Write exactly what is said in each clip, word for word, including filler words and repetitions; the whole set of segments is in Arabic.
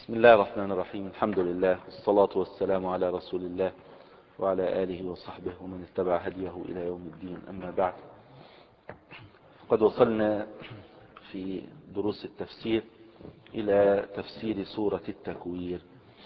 بسم الله الرحمن الرحيم. الحمد لله والصلاة والسلام على رسول الله وعلى آله وصحبه ومن اتبع هديه إلى يوم الدين. أما بعد، قد وصلنا في دروس التفسير إلى تفسير سورة التكوير.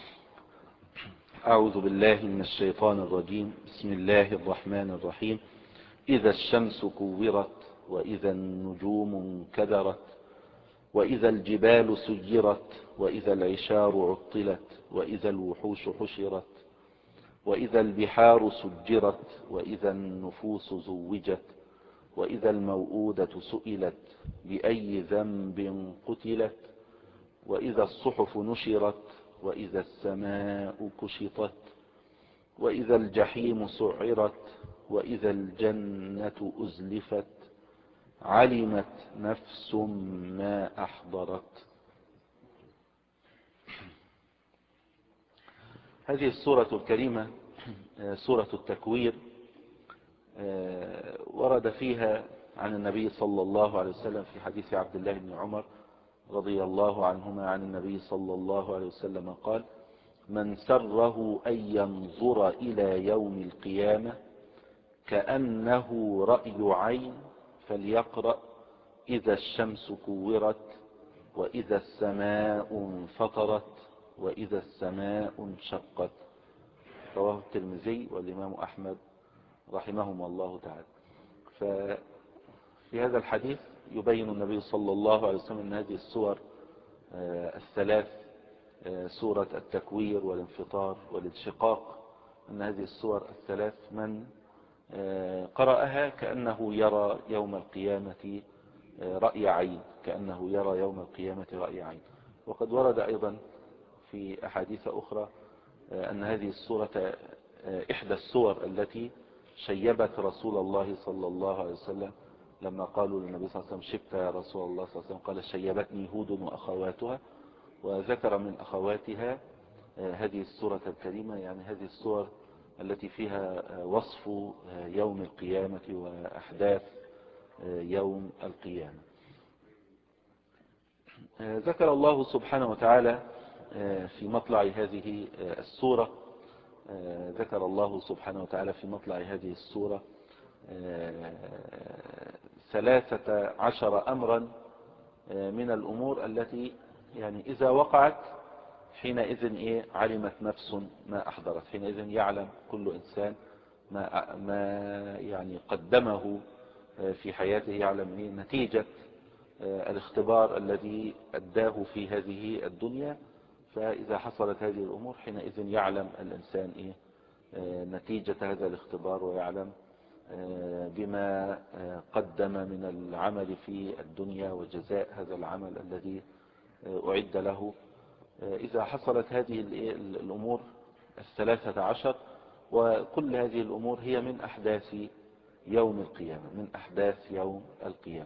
أعوذ بالله من الشيطان الرجيم. بسم الله الرحمن الرحيم. إذا الشمس كورت وإذا النجوم انكدرت وإذا الجبال سيرت وإذا العشار عطلت وإذا الوحوش حشرت وإذا البحار سجرت وإذا النفوس زوجت وإذا الموءودة سئلت بأي ذنب قتلت وإذا الصحف نشرت وإذا السماء كشطت وإذا الجحيم سعرت وإذا الجنة أزلفت علمت نفس ما أحضرت. هذه السورة الكريمة سورة التكوير ورد فيها عن النبي صلى الله عليه وسلم في حديث عبد الله بن عمر رضي الله عنهما عن النبي صلى الله عليه وسلم قال: من سره أن ينظر إلى يوم القيامة كأنه رأي عين فليقرأ إذا الشمس كورت وإذا السماء انفطرت وإذا السماء انشقت. رواه الترمذي والإمام أحمد رحمهم الله تعالى. ففي هذا الحديث يبين النبي صلى الله عليه وسلم أن هذه السور الثلاث، سورة التكوير والانفطار والانشقاق، أن هذه السور الثلاث من قرأها كأنه يرى يوم القيامة رأي عين، كأنه يرى يوم القيامة رأي عين. وقد ورد أيضا في أحاديث أخرى أن هذه السورة إحدى السور التي شيبت رسول الله صلى الله عليه وسلم، لما قالوا للنبي صلى الله عليه وسلم: شبت يا رسول الله صلى الله عليه وسلم؟ قال: شيبتني هود وأخواتها. وذكر من أخواتها هذه السورة الكريمة، يعني هذه السور التي فيها وصف يوم القيامة وأحداث يوم القيامة. ذكر الله سبحانه وتعالى في مطلع هذه السورة ذكر الله سبحانه وتعالى في مطلع هذه السورة ثلاثة عشر أمرا من الأمور التي يعني إذا وقعت حينئذ إيه علمت نفس ما أحضرت. حينئذ يعلم كل إنسان ما ما يعني قدمه في حياته، يعلم إيه نتيجة الاختبار الذي أداه في هذه الدنيا. فإذا حصلت هذه الأمور حينئذ يعلم الإنسان إيه نتيجة هذا الاختبار، ويعلم بما قدم من العمل في الدنيا وجزاء هذا العمل الذي أعد له. إذا حصلت هذه الأمور الثلاثة عشر، وكل هذه الأمور هي من أحداث يوم القيامة من أحداث يوم القيامة.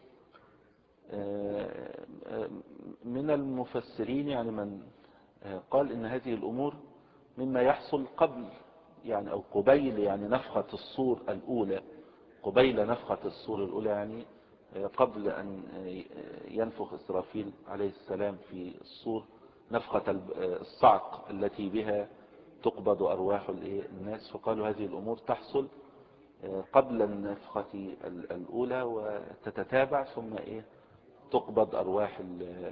من المفسرين يعني من قال إن هذه الأمور مما يحصل قبل يعني أو قبيل يعني نفخة الصور الأولى قبيل نفخة الصور الأولى يعني قبل أن ينفخ إسرافيل عليه السلام في الصور، نفخة الصعق التي بها تقبض أرواح الناس. فقالوا هذه الأمور تحصل قبل النفخة الأولى وتتتابع، ثم إيه تقبض أرواح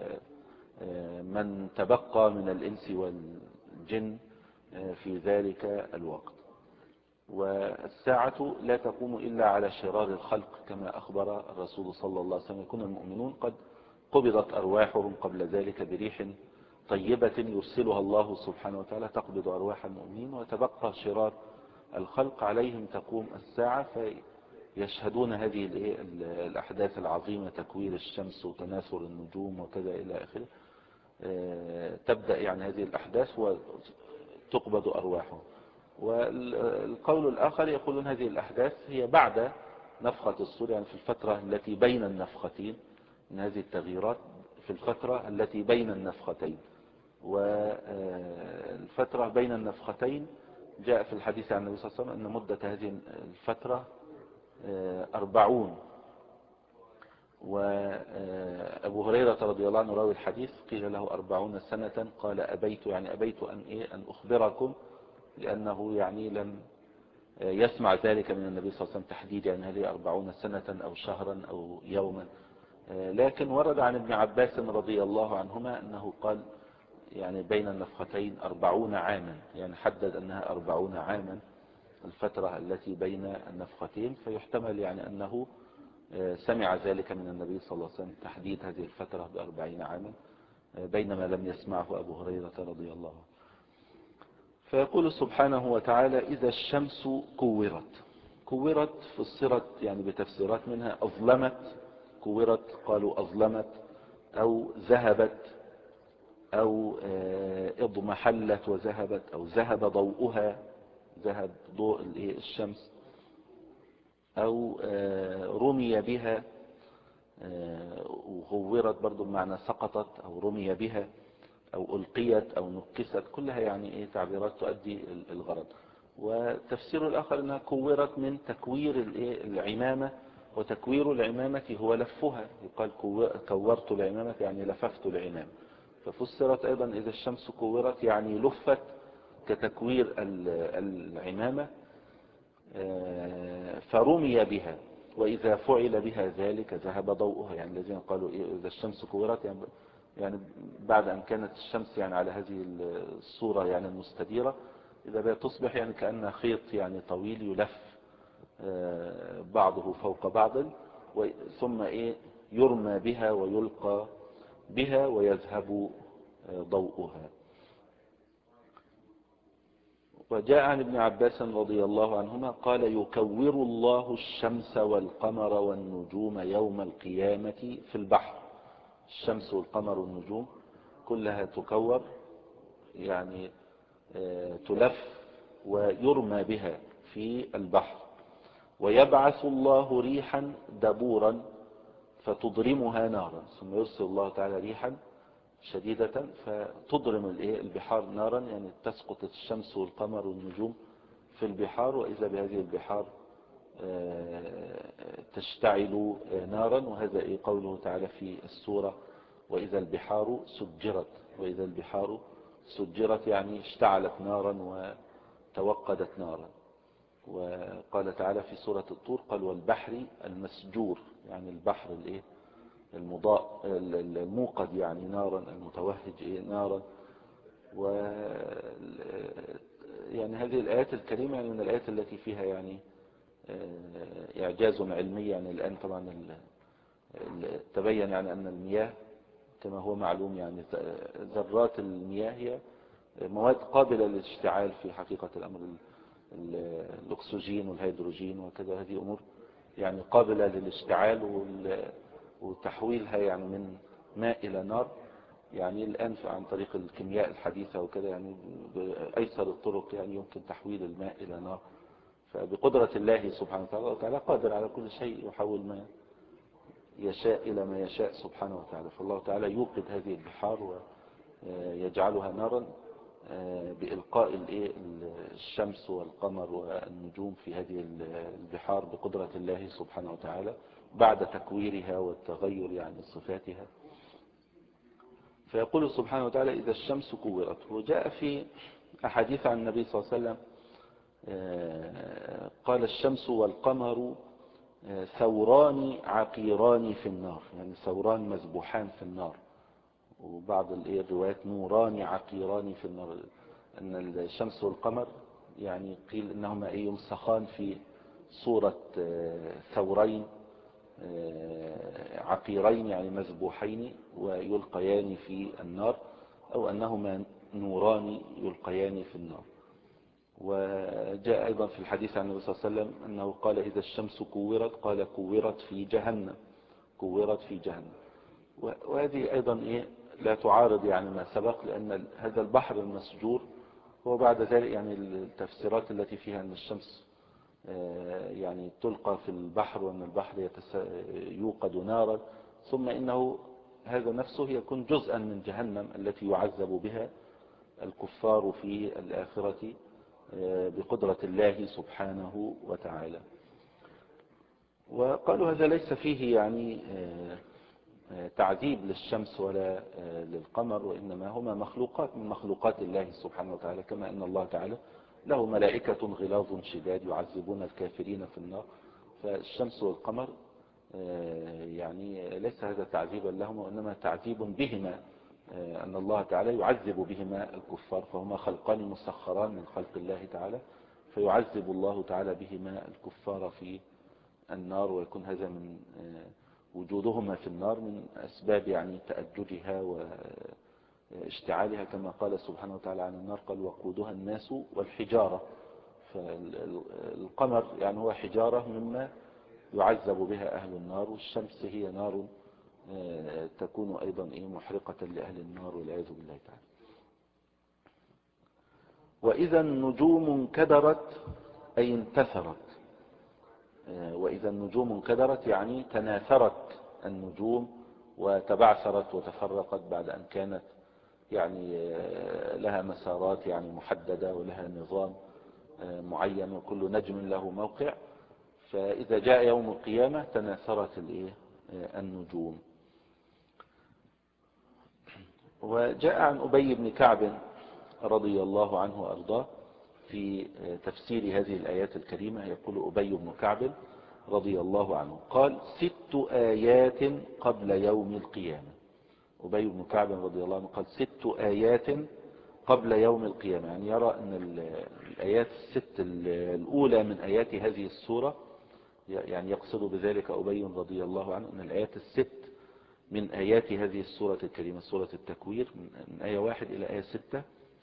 من تبقى من الإنس والجن في ذلك الوقت. والساعة لا تقوم إلا على شرار الخلق كما أخبر الرسول صلى الله عليه وسلم: يكون المؤمنون قد قبضت أرواحهم قبل ذلك بريح طيبة يرسلها الله سبحانه وتعالى تقبض أرواح المؤمنين، وتبقى شرار الخلق عليهم تقوم الساعة فيشهدون هذه الأحداث العظيمة، تكوير الشمس وتناثر النجوم وكذا إلى آخره. تبدأ يعني هذه الأحداث وتقبض أرواحهم. والقول الآخر يقولون هذه الأحداث هي بعد نفخة الصور، يعني في الفترة التي بين النفختين، من هذه التغييرات في الفترة التي بين النفختين. والفترة بين النفختين جاء في الحديث عن النبي صلى الله عليه وسلم أن مدة هذه الفترة أربعون وأبو هريرة رضي الله عنه راوي الحديث قيل له أربعون سنة قال أبيت، يعني أبيت أن, إيه أن أخبركم، لأنه يعني لم يسمع ذلك من النبي صلى الله عليه وسلم تحديد، يعني هل هي أربعون سنة أو شهرا أو يوما. لكن ورد عن ابن عباس رضي الله عنهما أنه قال يعني بين النفختين أربعون عاما، يعني حدد أنها أربعون عاما الفترة التي بين النفختين، فيحتمل يعني أنه سمع ذلك من النبي صلى الله عليه وسلم تحديد هذه الفترة بأربعين عاما، بينما لم يسمعه أبو هريرة رضي الله عنه. فيقول سبحانه وتعالى إذا الشمس كورت. كورت فسرت يعني بتفسيرات، منها أظلمت، كورت قالوا أظلمت أو ذهبت أو اضمحلت وذهبت أو ذهب ضوءها، ذهب ضوء الشمس، أو رمي بها، وغورت برضو بمعنى سقطت أو رمي بها أو ألقيت أو نكست، كلها يعني إيه تعبيرات تؤدي الغرض. وتفسير الآخر أنها كورت من تكوير العمامة، وتكوير العمامة هو لفها، يقال كورت العمامة يعني لففت العمامة. ففسرت أيضا إذا الشمس كورت يعني لفت كتكوير العمامة فرمي بها، وإذا فعل بها ذلك ذهب ضوءها. يعني الذين قالوا إيه إذا الشمس كورت يعني يعني بعد أن كانت الشمس يعني على هذه الصورة يعني المستديرة، إذا بقى تصبح يعني كأنها خيط يعني طويل يلف بعضه فوق بعض، ثم إيه يرمى بها ويلقى بها ويذهب ضوءها. وجاء عن ابن عباس رضي الله عنهما قال يكور الله الشمس والقمر والنجوم يوم القيامة في البحر. الشمس والقمر والنجوم كلها تكور، يعني تلف ويرمى بها في البحر. ويبعث الله ريحا دبورا فتضرمها نارا، ثم يرسل الله تعالى ريحا شديدة فتضرم البحار نارا، يعني تسقط الشمس والقمر والنجوم في البحار، وإذا بهذه البحار تشتعل نارا. وهذا إيه قوله تعالى في السورة وإذا البحار سجرت، وإذا البحار سجرت يعني اشتعلت نارا وتوقدت نارا. وقال تعالى في سورة الطور قال والبحر المسجور، يعني البحر الايه المضاء الموقد يعني نارا، المتوهج نارا. و يعني هذه الآيات الكريمة يعني من الآيات التي فيها يعني إعجاز علمي. يعني الآن طبعا تبين يعني أن المياه كما هو معلوم، يعني ذرات المياه هي مواد قابلة للاشتعال في حقيقة الأمر، الأكسجين والهيدروجين وكذا، هذه أمور يعني قابلة للاشتعال وتحويلها يعني من ماء إلى نار. يعني الآن عن طريق الكيمياء الحديثة وكذا يعني بأيسر الطرق يعني يمكن تحويل الماء إلى نار. فبقدرة الله سبحانه وتعالى قادر على كل شيء، يحول ما يشاء إلى ما يشاء سبحانه وتعالى. فالله تعالى يوقد هذه البحار ويجعلها نارا بإلقاء الشمس والقمر والنجوم في هذه البحار بقدرة الله سبحانه وتعالى بعد تكويرها والتغير يعني صفاتها. فيقول سبحانه وتعالى إذا الشمس كورت. وجاء في أحاديث عن النبي صلى الله عليه وسلم قال الشمس والقمر ثوران عقيران في النار، يعني ثوران مذبوحان في النار. وبعض الروايات نوران عقيران في النار، أن الشمس والقمر يعني قيل إنهما يمسخان في صورة ثورين عقيرين يعني مذبوحين ويلقيان في النار، أو أنهما نوران يلقيان في النار. وجاء أيضا في الحديث عن النبي صلى الله عليه وسلم أنه قال إذا الشمس كورت قال كورت في جهنم، كورت في جهنم. وهذه أيضا إيه لا تعارض يعني ما سبق، لأن هذا البحر المسجور هو بعد ذلك يعني التفسيرات التي فيها أن الشمس يعني تلقى في البحر وأن البحر يوقد نارا، ثم إنه هذا نفسه يكون جزءا من جهنم التي يعذب بها الكفار في الآخرة بقدرة الله سبحانه وتعالى. وقالوا هذا ليس فيه يعني تعذيب للشمس ولا للقمر، وإنما هما مخلوقات من مخلوقات الله سبحانه وتعالى، كما أن الله تعالى له ملائكة غلاظ شداد يعذبون الكافرين في النار. فالشمس والقمر يعني ليس هذا تعذيبا لهما، وإنما تعذيب بهما، أن الله تعالى يعذب بهما الكفار، فهما خلقان مسخران من خلق الله تعالى، فيعذب الله تعالى بهما الكفار في النار، ويكون هذا من وجودهما في النار من أسباب يعني تأججها واشتعالها، كما قال سبحانه وتعالى عن النار قال وقودها الناس والحجارة. فالقمر يعني هو حجارة مما يعذب بها أهل النار، والشمس هي نار تكون أيضا محرقة لأهل النار والعياذ بالله تعالى. وإذا النجوم انكدرت أي انتثرت، وإذا النجوم انكدرت يعني تناثرت النجوم وتبعثرت وتفرقت بعد أن كانت يعني لها مسارات يعني محددة ولها نظام معين وكل نجم له موقع. فإذا جاء يوم القيامة تناثرت النجوم. وجاء عن أبي بن كعب رضي الله عنه وأرضاه في تفسير هذه الآيات الكريمة، يقول أبي بن كعب رضي الله عنه قال ست آيات قبل يوم القيامة. أبي بن كعب رضي الله عنه قال ست آيات قبل يوم القيامة، يعني يرى أن الآيات الست الأولى من آيات هذه السورة، يعني يقصد بذلك أبي رضي الله عنه أن الآيات الست من آيات هذه السورة الكريمة سورة التكوير من آية واحد إلى آية ستة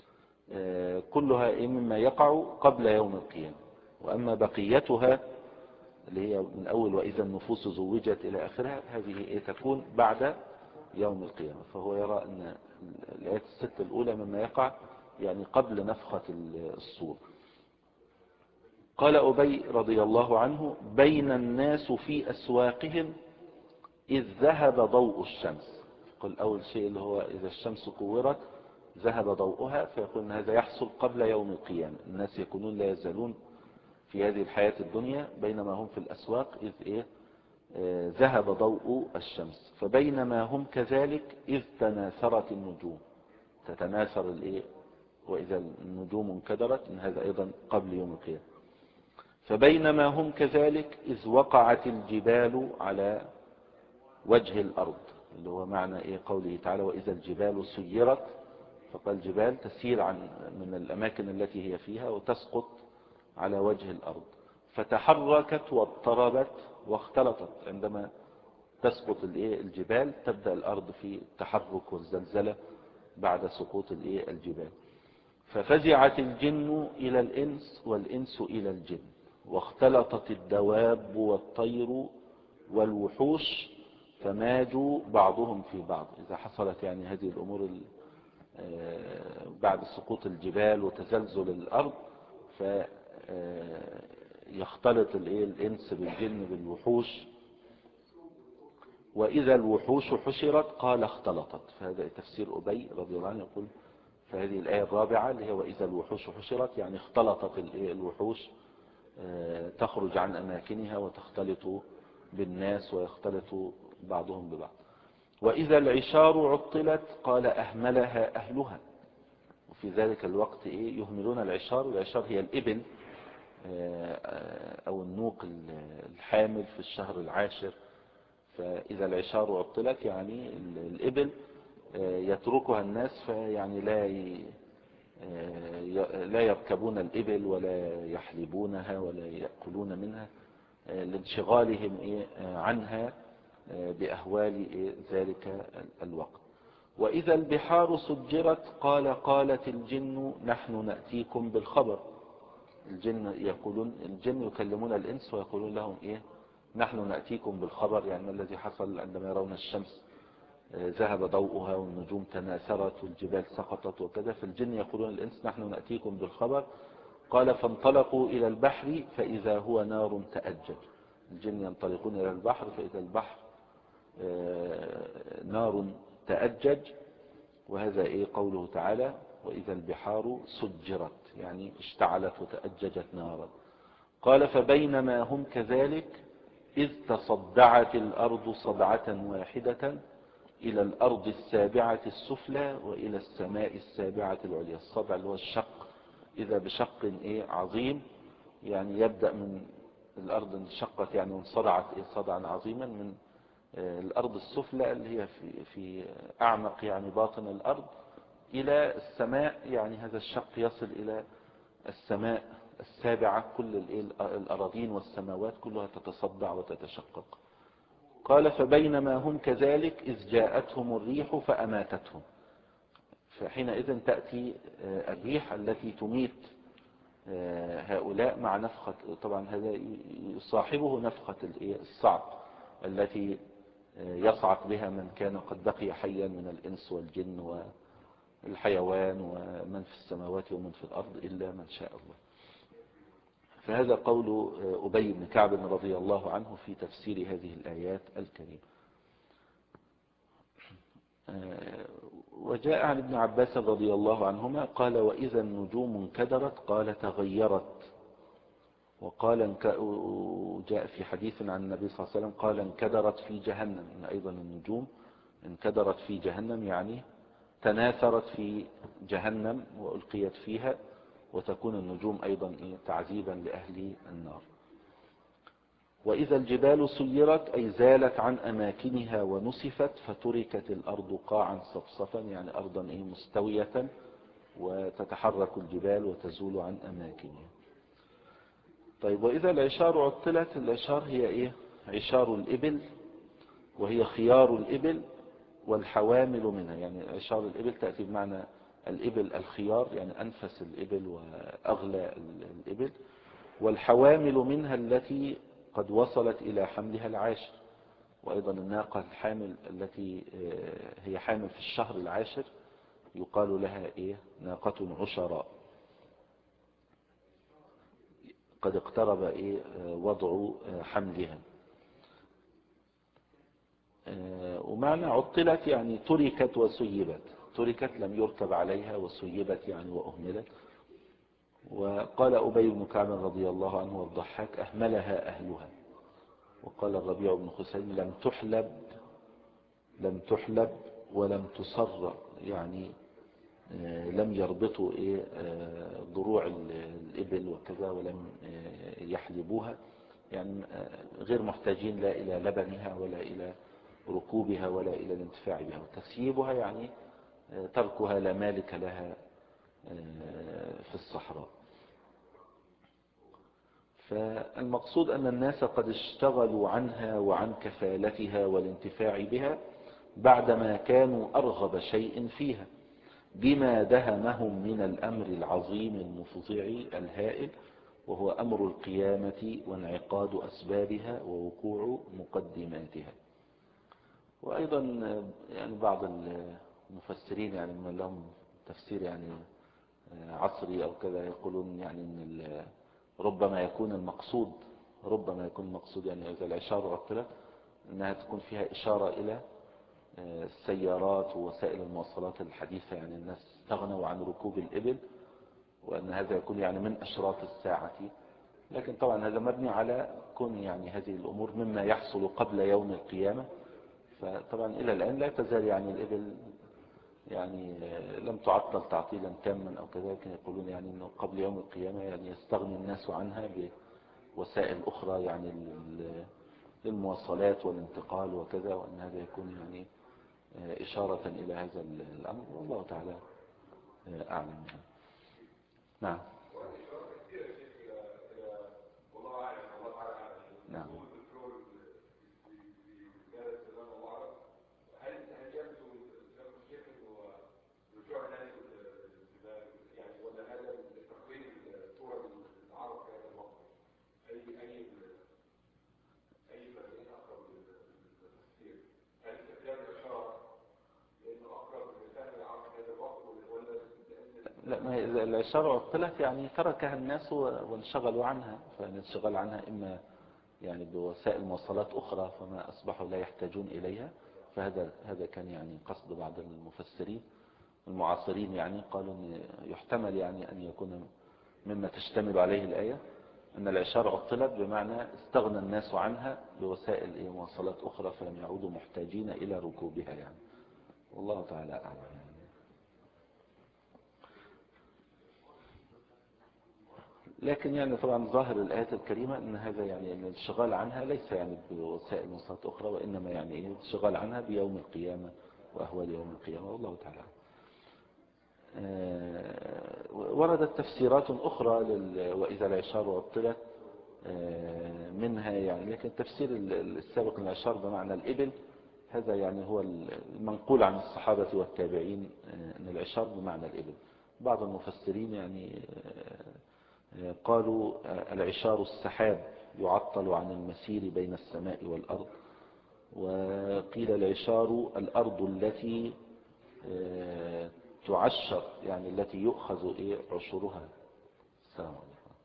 كلها مما يقع قبل يوم القيامة، وأما بقيتها اللي هي من أول وإذا النفوس زوجت إلى آخرها هذه تكون بعد يوم القيامة. فهو يرى أن الآيات الست الأولى مما يقع يعني قبل نفخة الصور. قال أبي رضي الله عنه بين الناس في أسواقهم إذ ذهب ضوء الشمس. قل أول شيء اللي هو إذا الشمس كورت ذهب ضوءها، فيقول أن هذا يحصل قبل يوم القيامة. الناس يكونون لا يزالون في هذه الحياة الدنيا بينما هم في الأسواق إذ إيه آه ذهب ضوء الشمس. فبينما هم كذلك إذ تناثرت النجوم، تتناثر الإيه وإذا النجوم انكدرت، إن هذا أيضا قبل يوم القيامة. فبينما هم كذلك إذ وقعت الجبال على وجه الأرض، اللي هو معنى إيه قوله تعالى وإذا الجبال سيرت، فقال الجبال تسير عن من الأماكن التي هي فيها وتسقط على وجه الأرض، فتحركت واضطربت واختلطت. عندما تسقط الجبال تبدأ الأرض في التحرك والزلزلة بعد سقوط الجبال. ففزعت الجن إلى الإنس والإنس إلى الجن، واختلطت الدواب والطير والوحوش فماجوا بعضهم في بعض. إذا حصلت يعني هذه الأمور بعد سقوط الجبال وتزلزل الأرض فيختلط الإنس بالجن بالوحوش. وإذا الوحوش حشرت قال اختلطت. فهذا تفسير أبي رضي الله عنه يقول فهذه الآية الرابعة اللي هي وإذا الوحوش حشرت يعني اختلطت الوحوش تخرج عن أماكنها وتختلط بالناس ويختلط بعضهم ببعض. وإذا العشار عطلت قال أهملها أهلها. وفي ذلك الوقت إيه يهملون العشار. العشار هي الإبل أو النوق الحامل في الشهر العاشر. فإذا العشار عطلت يعني الإبل يتركها الناس، فيعني لا لا يركبون الإبل ولا يحلبونها ولا يأكلون منها لانشغالهم عنها بأهوال ذلك الوقت. وإذا البحار سجرت قال قالت الجن نحن نأتيكم بالخبر. الجن يقولون الجن يكلمون الإنس ويقولون لهم إيه نحن نأتيكم بالخبر، يعني الذي حصل عندما يرون الشمس ذهب ضوءها والنجوم تناثرت والجبال سقطت وكذا. فالجن يقولون الإنس نحن نأتيكم بالخبر. قال فانطلقوا إلى البحر فإذا هو نار تأجج. الجن ينطلقون إلى البحر فإذا البحر نار تأجج. وهذا إيه قوله تعالى وإذا البحار سجرت يعني اشتعلت وتأججت نارا. قال فبينما هم كذلك إذ تصدعت الأرض صدعة واحدة إلى الأرض السابعة السفلى وإلى السماء السابعة العليا. الصدع اللي هو الشق، إذا بشق إيه عظيم، يعني يبدأ من الأرض انشقت يعني وانصدعت إيه صدعا عظيما من الأرض السفلى اللي هي في, في أعمق يعني باطن الأرض إلى السماء، يعني هذا الشق يصل إلى السماء السابعة. كل الأراضين والسماوات كلها تتصدع وتتشقق. قال فبينما هم كذلك إذ جاءتهم الريح فأماتتهم. فحينئذ تأتي الريح التي تميت هؤلاء مع نفخة، طبعا هذا يصاحبه نفخة الصعق التي يصعق بها من كان قد بقي حيا من الإنس والجن والحيوان ومن في السماوات ومن في الأرض إلا من شاء الله. فهذا قول أبي بن كعب رضي الله عنه في تفسير هذه الآيات الكريمة. وجاء عن ابن عباس رضي الله عنهما قال وإذا النجوم انكدرت قال تغيرت. وقال جاء في حديث عن النبي صلى الله عليه وسلم قال انكدرت في جهنم، إن أيضا النجوم انكدرت في جهنم يعني تناثرت في جهنم وألقيت فيها، وتكون النجوم أيضا تعذيبا لأهل النار. وإذا الجبال سيرت أي زالت عن أماكنها ونسفت فتركت الأرض قاعا صفصفا، يعني أرضا مستوية وتتحرك الجبال وتزول عن أماكنها. طيب وإذا العشار عطلت، العشار هي إيه؟ عشار الإبل، وهي خيار الإبل والحوامل منها. يعني عشار الإبل تأتي بمعنى الإبل الخيار يعني أنفس الإبل وأغلى الإبل، والحوامل منها التي قد وصلت إلى حملها العاشر. وأيضا الناقة الحامل التي هي حامل في الشهر العاشر يقال لها إيه؟ ناقة عشراء، قد اقترب إيه؟ وضع حملها. ومعنى عطلت يعني تركت وسيبت، تركت لم يركب عليها، وسيبت يعني وأهملت. وقال أبي بن كعب رضي الله عنه والضحاك أهملها أهلها. وقال الربيع بن خثيم لم تحلب لم تحلب ولم تصر، يعني لم يربطوا إيه ضروع الإبل وكذا ولم يحلبوها، يعني غير محتاجين لا إلى لبنها ولا إلى ركوبها ولا إلى الانتفاع بها. وتسييبها يعني تركها لا مالك لها في الصحراء. فالمقصود أن الناس قد اشتغلوا عنها وعن كفالتها والانتفاع بها بعدما كانوا أرغب شيء فيها، بما دهمهم من الأمر العظيم المفضع الهائل، وهو أمر القيامة وانعقاد أسبابها ووقوع مقدماتها. وأيضا يعني بعض المفسرين يعني من لهم تفسير يعني عصري أو كذا يقولون يعني أن ربما يكون المقصود ربما يكون المقصود يعني إذا العشار عطلت أنها تكون فيها إشارة إلى السيارات ووسائل المواصلات الحديثة، يعني الناس استغنوا عن ركوب الإبل، وأن هذا يكون يعني من أشراط الساعة. لكن طبعا هذا مبني على كون يعني هذه الأمور مما يحصل قبل يوم القيامة. فطبعا إلى الآن لا تزال يعني الإبل يعني لم تعطل تعطيلا تاما أو كذا، لكن يقولون يعني أنه قبل يوم القيامة يعني يستغني الناس عنها بوسائل أخرى يعني للمواصلات والانتقال وكذا، وأن هذا يكون يعني إشارة إلى هذا الأمر، والله تعالى أعلم. نعم نعم. لا، ما هي العشار عطلت يعني تركها الناس وانشغلوا عنها، فالانشغال عنها إما يعني بوسائل مواصلات أخرى فما أصبحوا لا يحتاجون إليها. فهذا هذا كان يعني قصد بعض المفسرين المعاصرين، يعني قالوا أن يحتمل يعني أن يكون مما تشتمل عليه الآية أن العشار عطلت بمعنى استغنى الناس عنها بوسائل مواصلات أخرى فلم يعودوا محتاجين إلى ركوبها يعني. والله تعالى أعلم. لكن يعني طبعا ظاهر الآيات الكريمة أن هذا يعني أن الشغال عنها ليس يعني بوسائل مواصلات أخرى، وإنما يعني الشغال عنها بيوم القيامة وأهوال يوم القيامة. والله تعالى. وردت تفسيرات أخرى وإذا العشار عطلت منها يعني، لكن التفسير السابق للعشار بمعنى الإبل هذا يعني هو المنقول عن الصحابة والتابعين أن العشار بمعنى الإبل. بعض المفسرين يعني قالوا العشار السحاب يعطل عن المسير بين السماء والأرض، وقيل العشار الأرض التي تعشر يعني التي يؤخذ عشرها. السلام عليكم.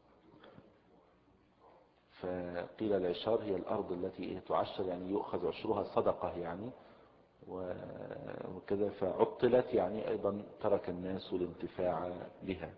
فقيل العشار هي الأرض التي تعشر يعني يؤخذ عشرها صدقة يعني، وكذا فعطلت يعني أيضا ترك الناس الانتفاع بها.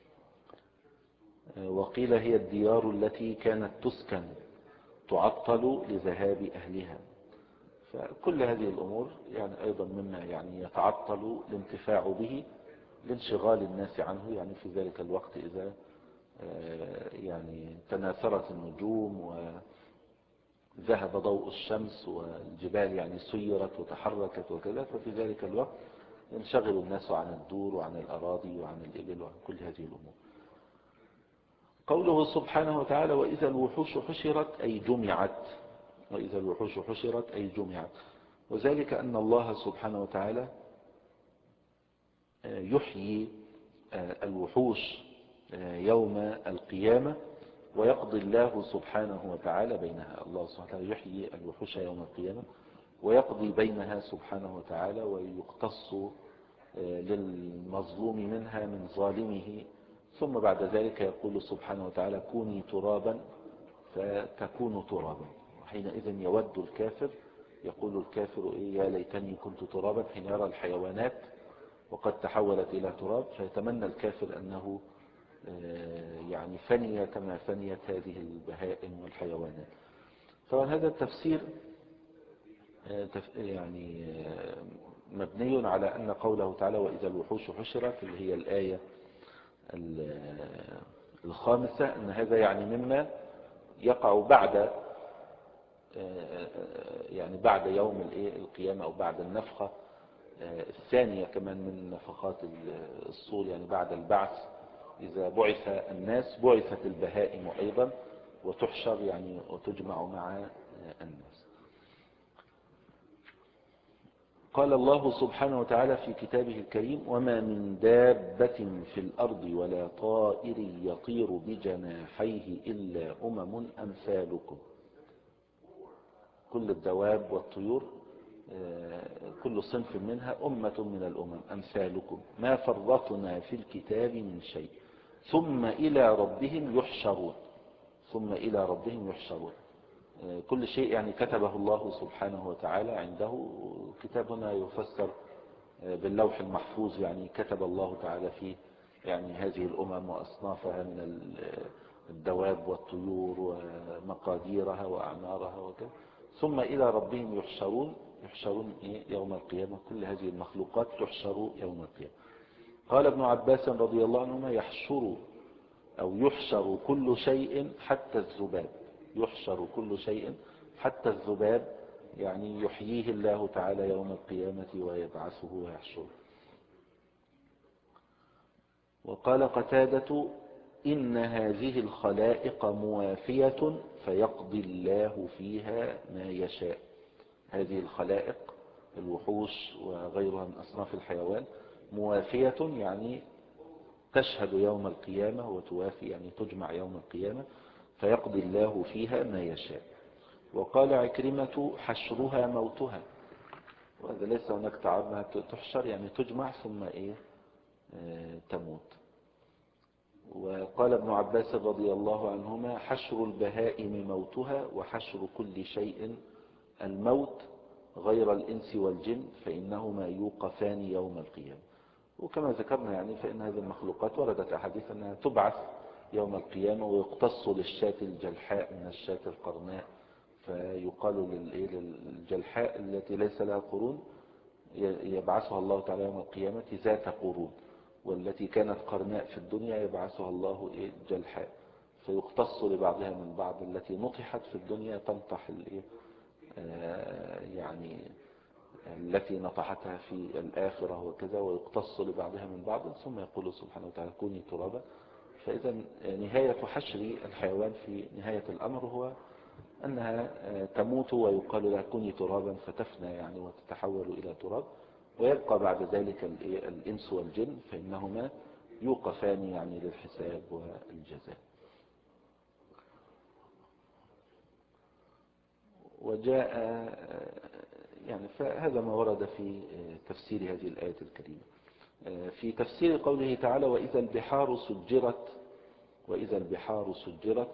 وقيل هي الديار التي كانت تسكن تعطل لذهاب أهلها. فكل هذه الأمور يعني أيضا مما يعني يتعطل الانتفاع به لانشغال الناس عنه يعني في ذلك الوقت، إذا يعني تناثرت النجوم وذهب ضوء الشمس والجبال يعني سيرت وتحركت وكذا، ففي ذلك الوقت ينشغل الناس عن الدور وعن الأراضي وعن الإبل وعن كل هذه الأمور. قوله سبحانه وتعالى وإذا الوحوش حشرت أي جمعت، وإذا الوحوش حشرت أي جمعت، وذلك أن الله سبحانه وتعالى يحيي الوحوش يوم القيامة ويقضي الله سبحانه وتعالى بينها. الله سبحانه وتعالى يحيي الوحوش يوم القيامة ويقضي بينها سبحانه وتعالى، ويقتص للمظلوم منها من ظالمه، ثم بعد ذلك يقول سبحانه وتعالى كوني ترابا فتكون ترابا. وحينئذ يود الكافر، يقول الكافر إيه يا ليتني كنت ترابا، حين يرى الحيوانات وقد تحولت إلى تراب فيتمنى الكافر أنه يعني فني كما فنيت هذه البهائم والحيوانات. طبعا هذا التفسير يعني مبني على أن قوله تعالى وإذا الوحوش حشرت اللي هي الآية الخامسة أن هذا يعني مما يقع بعد يعني بعد يوم القيامة أو بعد النفخة الثانية كمان من نفخات الصور، يعني بعد البعث إذا بعث الناس بعثت البهائم أيضا وتحشر يعني وتجمع مع الناس. قال الله سبحانه وتعالى في كتابه الكريم وما من دابة في الأرض ولا طائر يطير بجناحيه إلا أمم أمثالكم. كل الدواب والطيور كل صنف منها أمة من الأمم أمثالكم ما فرطنا في الكتاب من شيء ثم إلى ربهم يحشرون. ثم إلى ربهم يحشرون كل شيء يعني كتبه الله سبحانه وتعالى عنده. كتاب هنا يفسر باللوح المحفوظ، يعني كتب الله تعالى فيه يعني هذه الأمم وأصنافها من الدواب والطيور ومقاديرها وأعمارها وكذا. ثم إلى ربهم يحشرون يحشرون يوم القيامة، كل هذه المخلوقات تحشر يوم القيامة. قال ابن عباس رضي الله عنهما يحشر أو يحشر كل شيء حتى الذباب. يحشر كل شيء حتى الذباب يعني يحييه الله تعالى يوم القيامة ويبعثه ويحشره. وقال قتادة إن هذه الخلائق موافية فيقضي الله فيها ما يشاء. هذه الخلائق الوحوش وغيرها من أصناف الحيوان موافية يعني تشهد يوم القيامة وتوافي يعني تجمع يوم القيامة فيقضي الله فيها ما يشاء. وقال عكرمة حشرها موتها، وهذا ليس هناك تعارض، تحشر يعني تجمع ثم إيه آه تموت. وقال ابن عباس رضي الله عنهما حشر البهائم موتها وحشر كل شيء الموت غير الإنس والجن فإنهما يوقفان يوم القيامة. وكما ذكرنا يعني فإن هذه المخلوقات وردت أحاديث أنها تبعث يوم القيامة، ويقتص للشاة الجلحاء من الشاة القرناء، فيقال للجلحاء التي ليس لها قرون يبعثها الله تعالى يوم القيامة ذات قرون، والتي كانت قرناء في الدنيا يبعثها الله جلحاء، فيقتص لبعضها من بعض. التي نطحت في الدنيا تنطح يعني التي نطحتها في الآخرة وكذا، ويقتص لبعضها من بعض، ثم يقول سبحانه وتعالى كوني ترابا. فإذا نهاية حشر الحيوان في نهاية الأمر هو أنها تموت ويقال لها كوني ترابا فتفنى يعني وتتحول إلى تراب، ويبقى بعد ذلك الإنس والجن فإنهما يوقفان يعني للحساب والجزاء. وجاء يعني فهذا ما ورد في تفسير هذه الآية الكريمة. في تفسير قوله تعالى وإذا البحار سجرت، وإذا البحار سجرت،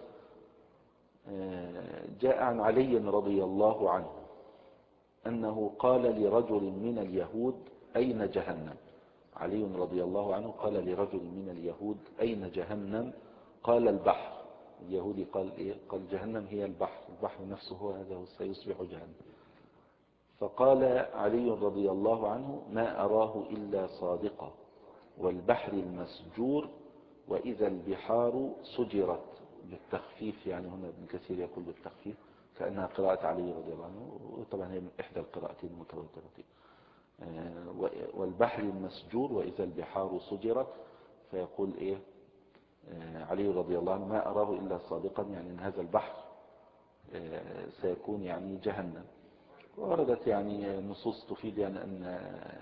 جاء عن علي رضي الله عنه أنه قال لرجل من اليهود أين جهنم. علي رضي الله عنه قال لرجل من اليهود أين جهنم؟ قال البحر. اليهودي قال إيه؟ قال جهنم هي البحر، البحر نفسه هو هذا سيصبح جهنم. فقال علي رضي الله عنه ما أراه إلا صادقا، والبحر المسجور، وإذا البحار سجرت، بالتخفيف يعني هنا ابن كثير يقول بالتخفيف كأنها قراءة علي رضي الله عنه، وطبعا هي من إحدى القراءتين المتواترتين. والبحر المسجور وإذا البحار سجرت، فيقول إيه علي رضي الله عنه ما أراه إلا صادقا، يعني أن هذا البحر سيكون يعني جهنم. ووردت يعني نصوص تفيد يعني أن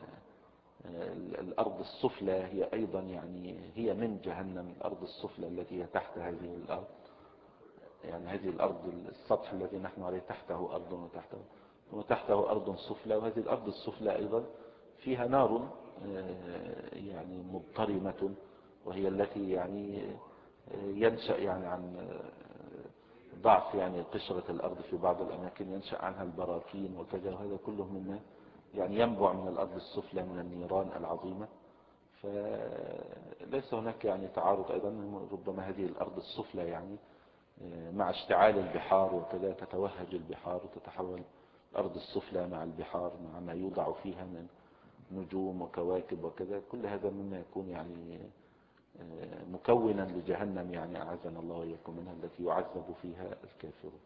الأرض السفلى هي أيضا يعني هي من جهنم، الأرض السفلى التي هي تحت هذه الأرض، يعني هذه الأرض السطح الذي نحن عليه تحته أرض وتحته وتحته أرض سفلى، وهذه الأرض السفلى أيضا فيها نار يعني مضطرمة، وهي التي يعني ينشأ يعني عن ضعف يعني قشرة الأرض في بعض الأماكن ينشأ عنها البراكين وكذا، وهذا كله مما يعني ينبع من الأرض السفلى من النيران العظيمة. فليس هناك يعني تعارض أيضا، ربما هذه الأرض السفلى يعني مع اشتعال البحار وكذا تتوهج البحار وتتحول الأرض السفلى مع البحار مع ما يوضع فيها من نجوم وكواكب وكذا، كل هذا مما يكون يعني مكونا لجهنم يعني أعاذنا الله وإياكم منها، التي يعذب فيها الكافرون.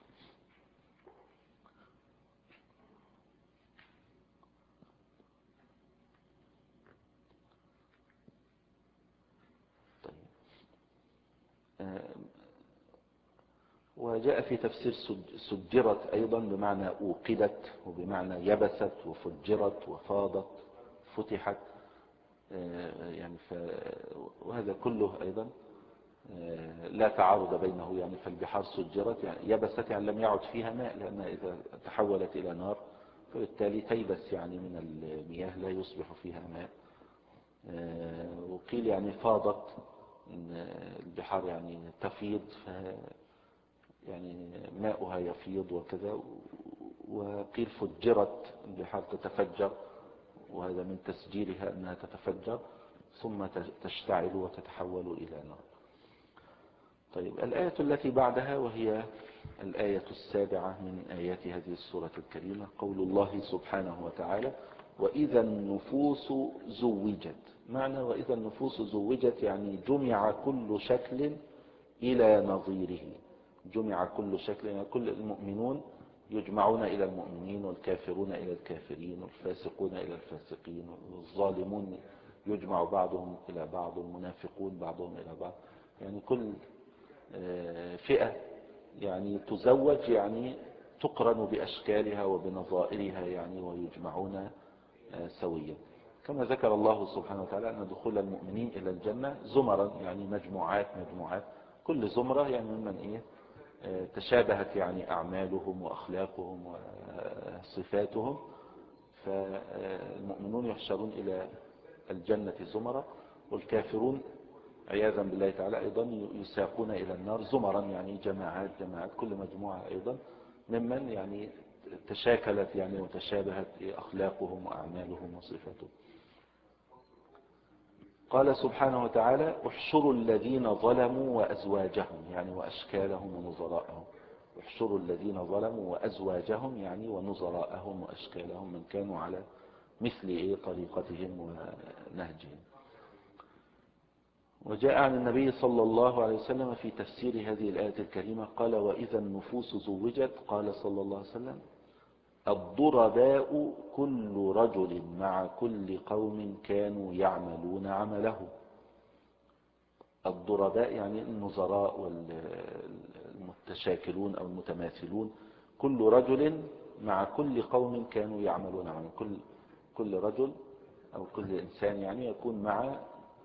وجاء في تفسير سجرت أيضا بمعنى أوقدت، وبمعنى يبست وفجرت وفاضت فتحت يعني ف... وهذا كله أيضا لا تعارض بينه يعني. فالبحار سجرت يعني يبست يعني لم يعد فيها ماء، لأنها إذا تحولت إلى نار فبالتالي تيبس يعني من المياه لا يصبح فيها ماء. وقيل يعني فاضت البحار يعني تفيض ف يعني ماؤها يفيض وكذا. وقيل فجرت البحار تتفجر، وهذا من تسجيلها أنها تتفجر ثم تشتعل وتتحول إلى نار. طيب الآية التي بعدها وهي الآية السابعة من آيات هذه السورة الكريمة قول الله سبحانه وتعالى وإذا النفوس زوجت. معنى وإذا النفوس زوجت يعني جمع كل شكل إلى نظيره، جمع كل شكل يعني كل المؤمنون يجمعون إلى المؤمنين، والكافرون إلى الكافرين، والفاسقون إلى الفاسقين، والظالمون يجمع بعضهم إلى بعض، والمنافقون بعضهم إلى بعض، يعني كل فئة يعني تزوج يعني تقرن بأشكالها وبنظائرها يعني ويجمعون سويا. كما ذكر الله سبحانه وتعالى أن دخول المؤمنين إلى الجنة زمرا يعني مجموعات مجموعات، كل زمرة يعني ممن إيه تشابهت يعني أعمالهم وأخلاقهم وصفاتهم، فالمؤمنون يحشرون إلى الجنة زمرا، والكافرون عياذا بالله تعالى أيضا يساقون إلى النار زمرا يعني جماعات جماعات، كل مجموعة أيضا ممن يعني تشاكلت يعني وتشابهت أخلاقهم وأعمالهم وصفاتهم. قال سبحانه وتعالى احشروا الذين ظلموا وأزواجهم يعني وأشكالهم ونظراءهم. احشروا الذين ظلموا وأزواجهم يعني ونظراءهم وأشكالهم من كانوا على مثل إيه طريقتهم ونهجهم. وجاء عن النبي صلى الله عليه وسلم في تفسير هذه الآية الكريمة قال وإذا النفوس زوجت قال صلى الله عليه وسلم الضرباء كل رجل مع كل قوم كانوا يعملون عمله. الضرباء يعني النظراء والمتشاكلون أو المتماثلون، كل رجل مع كل قوم كانوا يعملون عمله. كل كل رجل أو كل إنسان يعني يكون مع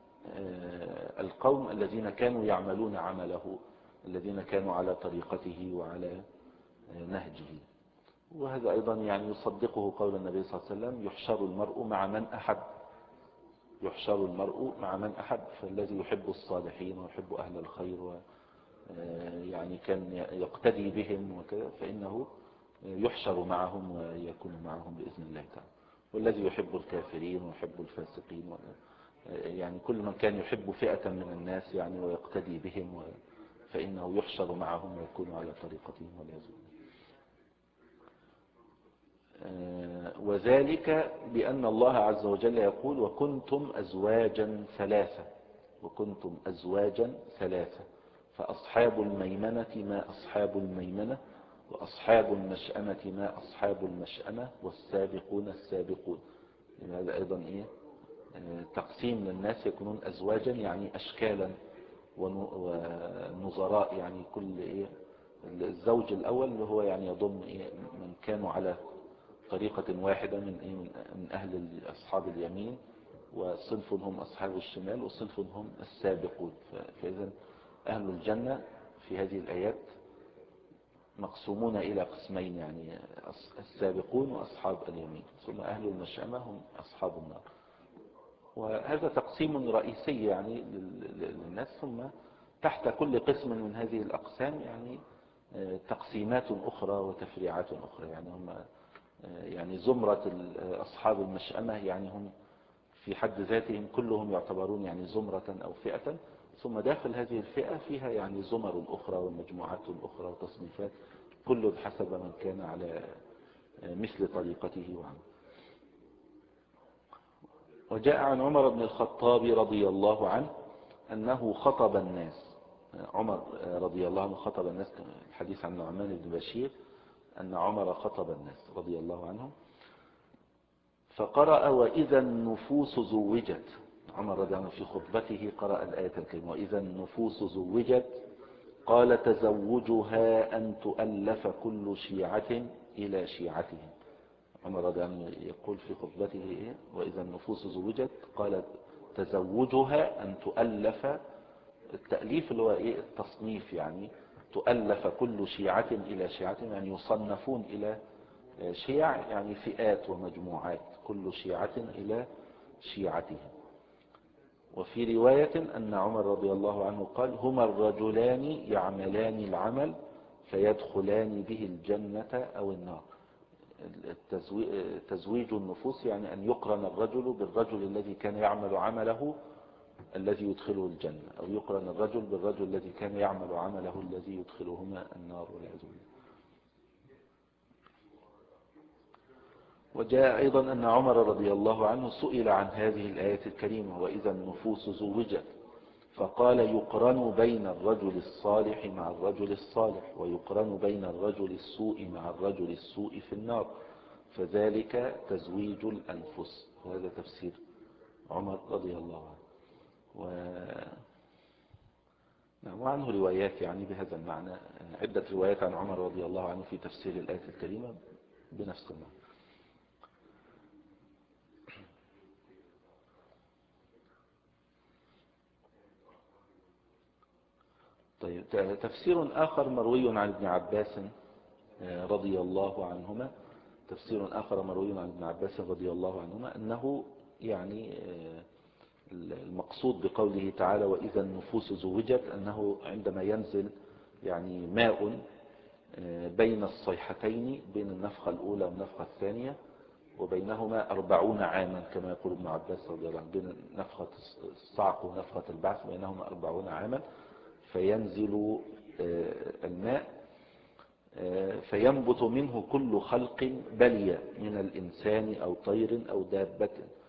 القوم الذين كانوا يعملون عمله، الذين كانوا على طريقته وعلى نهجه. وهذا أيضا يعني يصدقه قول النبي صلى الله عليه وسلم يحشر المرء مع من أحب. يحشر المرء مع من أحب، فالذي يحب الصالحين ويحب أهل الخير يعني كان يقتدي بهم وكذا فإنه يحشر معهم ويكون معهم بإذن الله تعالى. والذي يحب الكافرين ويحب الفاسقين يعني كل من كان يحب فئة من الناس يعني ويقتدي بهم فإنه يحشر معهم ويكون على طريقتهم والعياذ بالله. وذلك بأن الله عز وجل يقول وكنتم أزواجا ثلاثة. وكنتم أزواجا ثلاثة فأصحاب الميمنة ما أصحاب الميمنة وأصحاب المشأمة ما أصحاب المشأمة والسابقون السابقون. هذا أيضا إيه تقسيم للناس يكونون أزواجا يعني أشكالا ونظراء يعني كل إيه الزوج الأول اللي هو يعني يضم إيه من كانوا على طريقة واحدة من إيه من أهل أصحاب اليمين، وصنف هم أصحاب الشمال وصنف هم السابقون. فإذا أهل الجنة في هذه الآيات مقسومون إلى قسمين يعني السابقون وأصحاب اليمين، ثم أهل المشأمة هم أصحاب النار. وهذا تقسيم رئيسي يعني للناس. ثم تحت كل قسم من هذه الأقسام يعني تقسيمات أخرى وتفريعات أخرى. يعني هم يعني زمرة أصحاب المشأمة يعني هم في حد ذاتهم كلهم يعتبرون يعني زمرة أو فئة، ثم داخل هذه الفئة فيها يعني زمر أخرى ومجموعات أخرى وتصنيفات كل بحسب من كان على مثل طريقته وعنه. وجاء عن عمر بن الخطاب رضي الله عنه أنه خطب الناس. عمر رضي الله عنه خطب الناس، الحديث عن نعمان بن بشير أن عمر خطب الناس رضي الله عنهم فقرأ وإذا النفوس زوجت. عمر رضي الله عنه في خطبته قرأ الآية الكريمة وإذا النفوس زوجت قال تزوجها أن تؤلف كل شيعة إلى شيعتهم. عمر رضي الله عنه يقول في خطبته إيه؟ وإذا النفوس زوجت قال تزوجها أن تؤلف. التأليف اللي هو إيه التصنيف يعني تؤلف كل شيعة إلى شيعتهم يعني يصنفون إلى شيع يعني فئات ومجموعات كل شيعة إلى شيعتهم. وفي رواية أن عمر رضي الله عنه قال هما الرجلان يعملان العمل فيدخلان به الجنة أو النار. تزويج النفوس يعني أن يقرن الرجل بالرجل الذي كان يعمل عمله الذي يدخله الجنة، أو يقرن الرجل بالرجل الذي كان يعمل عمله الذي يدخلهما النار والعياذ بالله. وجاء أيضا أن عمر رضي الله عنه سئل عن هذه الآية الكريمة وإذا النفوس زوجت فقال يقرن بين الرجل الصالح مع الرجل الصالح ويقرن بين الرجل السوء مع الرجل السوء في النار فذلك تزويج الأنفس. وهذا تفسير عمر رضي الله عنه. و... نعم وعنه روايات يعني بهذا المعنى، عدة روايات عن عمر رضي الله عنه في تفسير الآية الكريمة بنفس المعنى. طيب تفسير آخر مروي عن ابن عباس رضي الله عنهما. تفسير آخر مروي عن ابن عباس رضي الله عنهما أنه يعني المقصود بقوله تعالى وإذا النفوس زوجت أنه عندما ينزل يعني ماء بين الصيحتين بين النفخة الأولى والنفخة الثانية وبينهما أربعون عاما كما يقول ابن عباس رضي الله عنه، بين نفخة الصعق ونفخة البعث بينهما أربعون عاما. فينزل الماء فينبت منه كل خلق بلي من الإنسان أو طير أو دابة.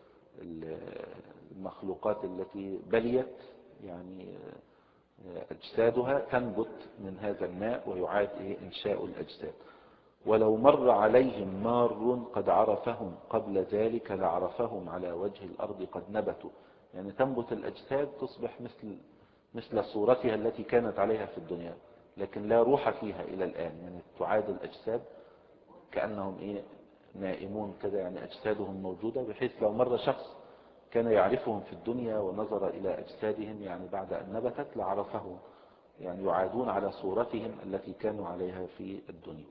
المخلوقات التي بليت يعني أجسادها تنبت من هذا الماء ويعاد إنشاء الأجساد. ولو مر عليهم مار قد عرفهم قبل ذلك لعرفهم على وجه الأرض قد نبتوا. يعني تنبت الأجساد تصبح مثل مثل صورتها التي كانت عليها في الدنيا، لكن لا روح فيها إلى الآن. يعني تعاد الأجساد كأنهم إيه نائمون كده، يعني أجسادهم موجودة، بحيث لو مر شخص كان يعرفهم في الدنيا ونظر إلى أجسادهم يعني بعد أن نبتت لعرفهم، يعني يعادون على صورتهم التي كانوا عليها في الدنيا.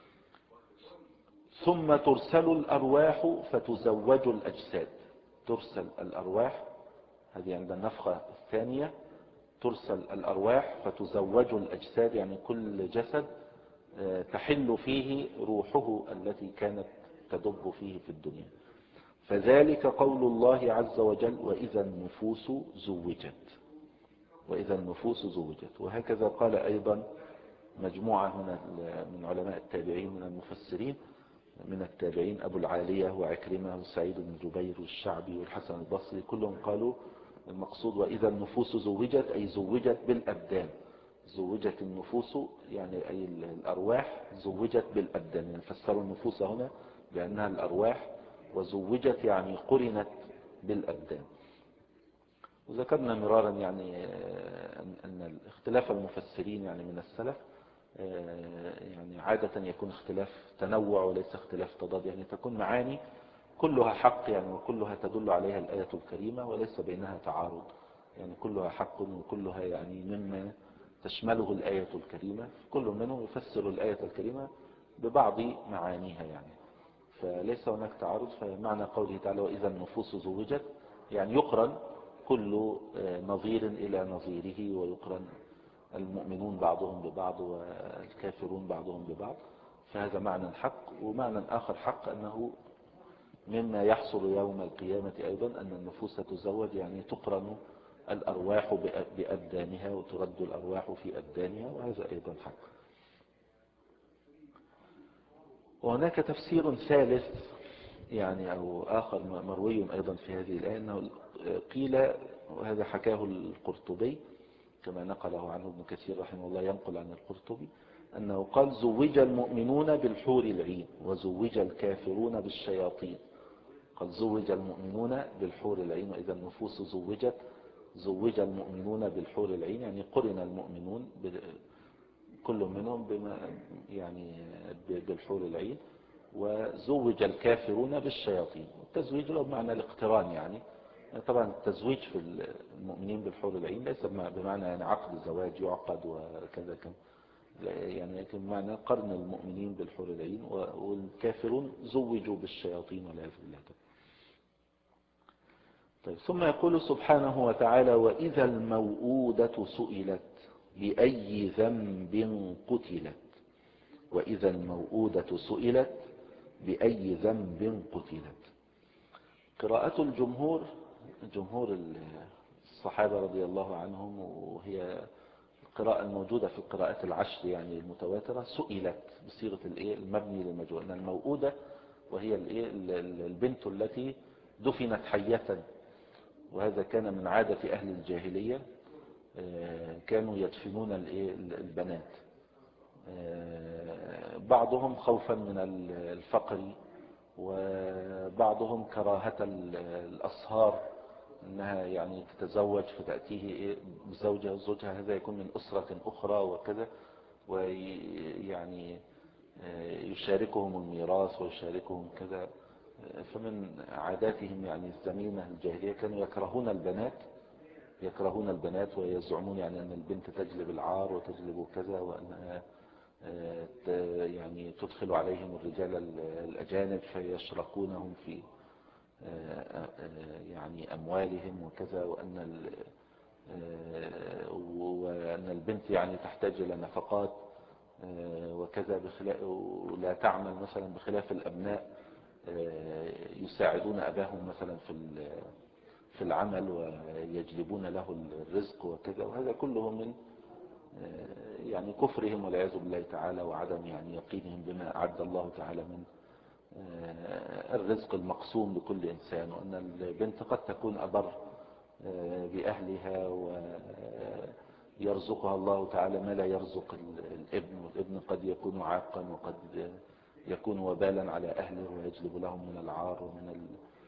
ثم ترسل الأرواح فتزوج الأجساد. ترسل الأرواح، هذه عند النفخة الثانية، ترسل الأرواح فتزوج الأجساد، يعني كل جسد تحل فيه روحه التي كانت تدب فيه في الدنيا. فذلك قول الله عز وجل وإذا النفوس زوجت. وإذا النفوس زوجت. وهكذا قال أيضا مجموعة من من علماء التابعين من المفسرين من التابعين، أبو العالية وعكرمة وسعيد بن جبير والشعبي والحسن البصري، كلهم قالوا المقصود وإذا النفوس زوجت أي زوجت بالأبدان. زوجت النفوس يعني أي الأرواح زوجت بالأبدان. يعني فسروا النفوس هنا بأنها الأرواح، وزوجت يعني قرنت بالأبدان. وذكرنا مرارا يعني أن اختلاف المفسرين يعني من السلف يعني عادة يكون اختلاف تنوع وليس اختلاف تضاد، يعني تكون معاني كلها حق يعني وكلها تدل عليها الآية الكريمة وليس بينها تعارض، يعني كلها حق وكلها يعني مما تشمله الآية الكريمة، كل منهم يفسر الآية الكريمة ببعض معانيها يعني، فليس هناك تعارض. فمعنى قوله تعالى وإذا النفوس زوجت يعني يقرن كل نظير إلى نظيره، ويقرن المؤمنون بعضهم ببعض والكافرون بعضهم ببعض. فهذا معنى حق. ومعنى آخر حق أنه مما يحصل يوم القيامة أيضا أن النفوس تزوج، يعني تقرن الأرواح بأبدانها وترد الأرواح في أبدانها، وهذا أيضا حق. وهناك تفسير ثالث يعني أو آخر مروي أيضا في هذه الآية، أنه قيل وهذا حكاه القرطبي كما نقله عنه ابن كثير رحمه الله، ينقل عن القرطبي أنه قال زوج المؤمنون بالحور العين وزوج الكافرون بالشياطين. قال زوج المؤمنون بالحور العين وإذا النفوس زوجت زوج المؤمنون بالحور العين، يعني قرن المؤمنون كل منهم بما يعني بالحور العين، وزوج الكافرون بالشياطين. التزويج له بمعنى الاقتران، يعني طبعا التزويج في المؤمنين بالحور العين ليس بمعنى يعني عقد زواج يعقد وكذا كم، يعني لكن معنى قرن المؤمنين بالحور العين، والكافرون زوجوا بالشياطين والعياذ بالله. طيب ثم يقول سبحانه وتعالى وإذا الموءودة سئلت بأي ذنب قتلت. وإذا الموءودة سئلت بأي ذنب قتلت. قراءة الجمهور جمهور الصحابة رضي الله عنهم، وهي القراءة الموجودة في القراءات العشر يعني المتواترة، سئلت بصيغة الايه المبني للمجهول، ان الموءودة وهي الايه البنت التي دفنت حية، وهذا كان من عادة أهل الجاهلية، كانوا يدفنون البنات، بعضهم خوفا من الفقر، وبعضهم كراهة الأصهار انها يعني تتزوج فتأتيه بزوجها، زوجها هذا يكون من أسرة أخرى وكذا، ويعني يشاركهم الميراث ويشاركهم كذا. فمن عاداتهم يعني الزميمة الجاهلية كانوا يكرهون البنات يكرهون البنات ويزعمون يعني أن البنت تجلب العار وتجلب كذا، وأنها يعني تدخل عليهم الرجال الأجانب فيشركونهم في يعني أموالهم وكذا، وأن وأن البنت يعني تحتاج إلى نفقات وكذا، ولا تعمل مثلا بخلاف الأبناء يساعدون أباهم مثلا في في العمل ويجلبون له الرزق وكذا، وهذا كله من يعني كفرهم والعياذ بالله تعالى، وعدم يعني يقينهم بما أعد الله تعالى من الرزق المقسوم لكل إنسان، وأن البنت قد تكون أبر بأهلها ويرزقها الله تعالى ما لا يرزق الابن، والابن قد يكون عاقا وقد يكون وبالا على أهله ويجلب لهم من العار ومن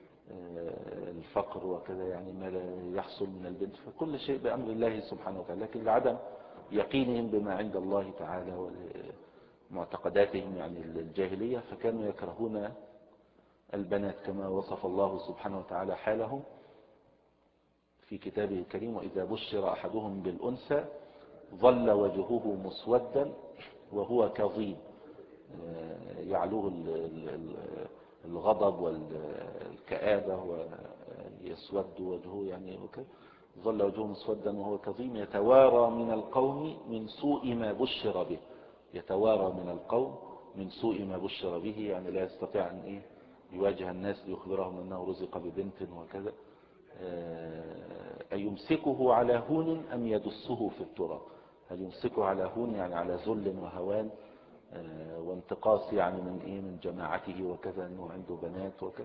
الفقر وكذا، يعني ما لا يحصل من البنت، فكل شيء بأمر الله سبحانه وتعالى. لكن لعدم يقينهم بما عند الله تعالى ومعتقداتهم يعني الجاهلية، فكانوا يكرهون البنات كما وصف الله سبحانه وتعالى حالهم في كتابه الكريم: وإذا بشر أحدهم بالأنثى ظل وجهه مسودا وهو كظيم، يعلوه الغضب والكآبة ويسود وجهه يعني وكذا، ظل وجهه مسودا وهو كظيم يتوارى من القوم من سوء ما بشر به، يتوارى من القوم من سوء ما بشر به، يعني لا يستطيع أن إيه يواجه الناس ليخبرهم أنه رزق ببنت وكذا. أيمسكه على هون أم يدسه في التراب؟ هل يمسكه على هون يعني على ذل وهوان وانتقاص يعني من ايه من جماعته وكذا، انه عنده بنات وكذا،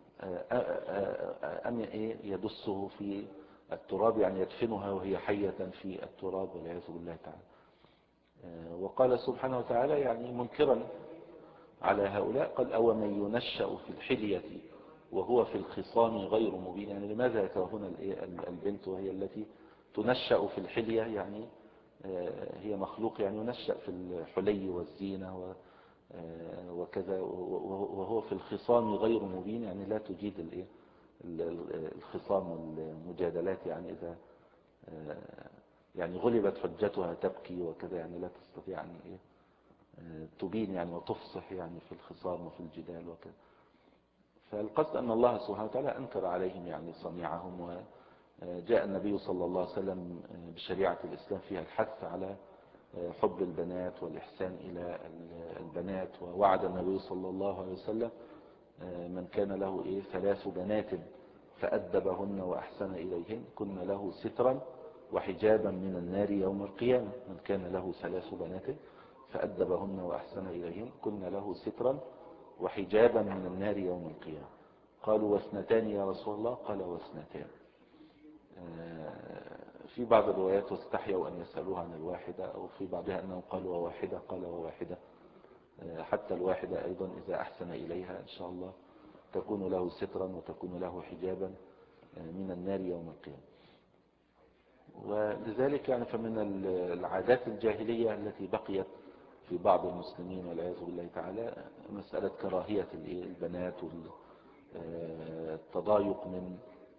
ام ايه يدسه في التراب يعني يدفنها وهي حية في التراب والعياذ بالله تعالى. وقال سبحانه وتعالى يعني منكرا على هؤلاء، قال: أو من ينشأ في الحلية وهو في الخصام غير مبين. يعني لماذا يكرهون البنت وهي التي تنشأ في الحلية، يعني هي مخلوق يعني ينشأ في الحلي والزينة وكذا، وهو في الخصام غير مبين، يعني لا تجيد الايه الخصام والمجادلات، يعني إذا يعني غلبت حجتها تبكي وكذا، يعني لا تستطيع أن إيه تبين يعني وتفصح يعني في الخصام وفي الجدال وكذا. فالقصد أن الله سبحانه وتعالى أنكر عليهم يعني صنيعهم، وجاء النبي صلى الله عليه وسلم بشريعة الإسلام فيها الحث على حب البنات والإحسان إلى البنات، ووعد النبي صلى الله عليه وسلم من كان له إيه ثلاث بنات فأدبهن وأحسن إليهن كن له سترا وحجابا من النار يوم القيامة. من كان له ثلاث بنات فأدبهن وأحسن إليهن كن له سترا وحجابا من النار يوم القيامة. قالوا: واثنتان يا رسول الله؟ قال: واثنتان. في بعض الروايات: واستحيوا أن يسألوها عن الواحدة، أو في بعضها أنهم قالوا وواحدة، قال وواحدة. حتى الواحدة أيضا إذا أحسن إليها إن شاء الله تكون له سترا وتكون له حجابا من النار يوم القيامة. ولذلك يعني فمن العادات الجاهلية التي بقيت في بعض المسلمين والعياذ بالله تعالى مسألة كراهية البنات والتضايق من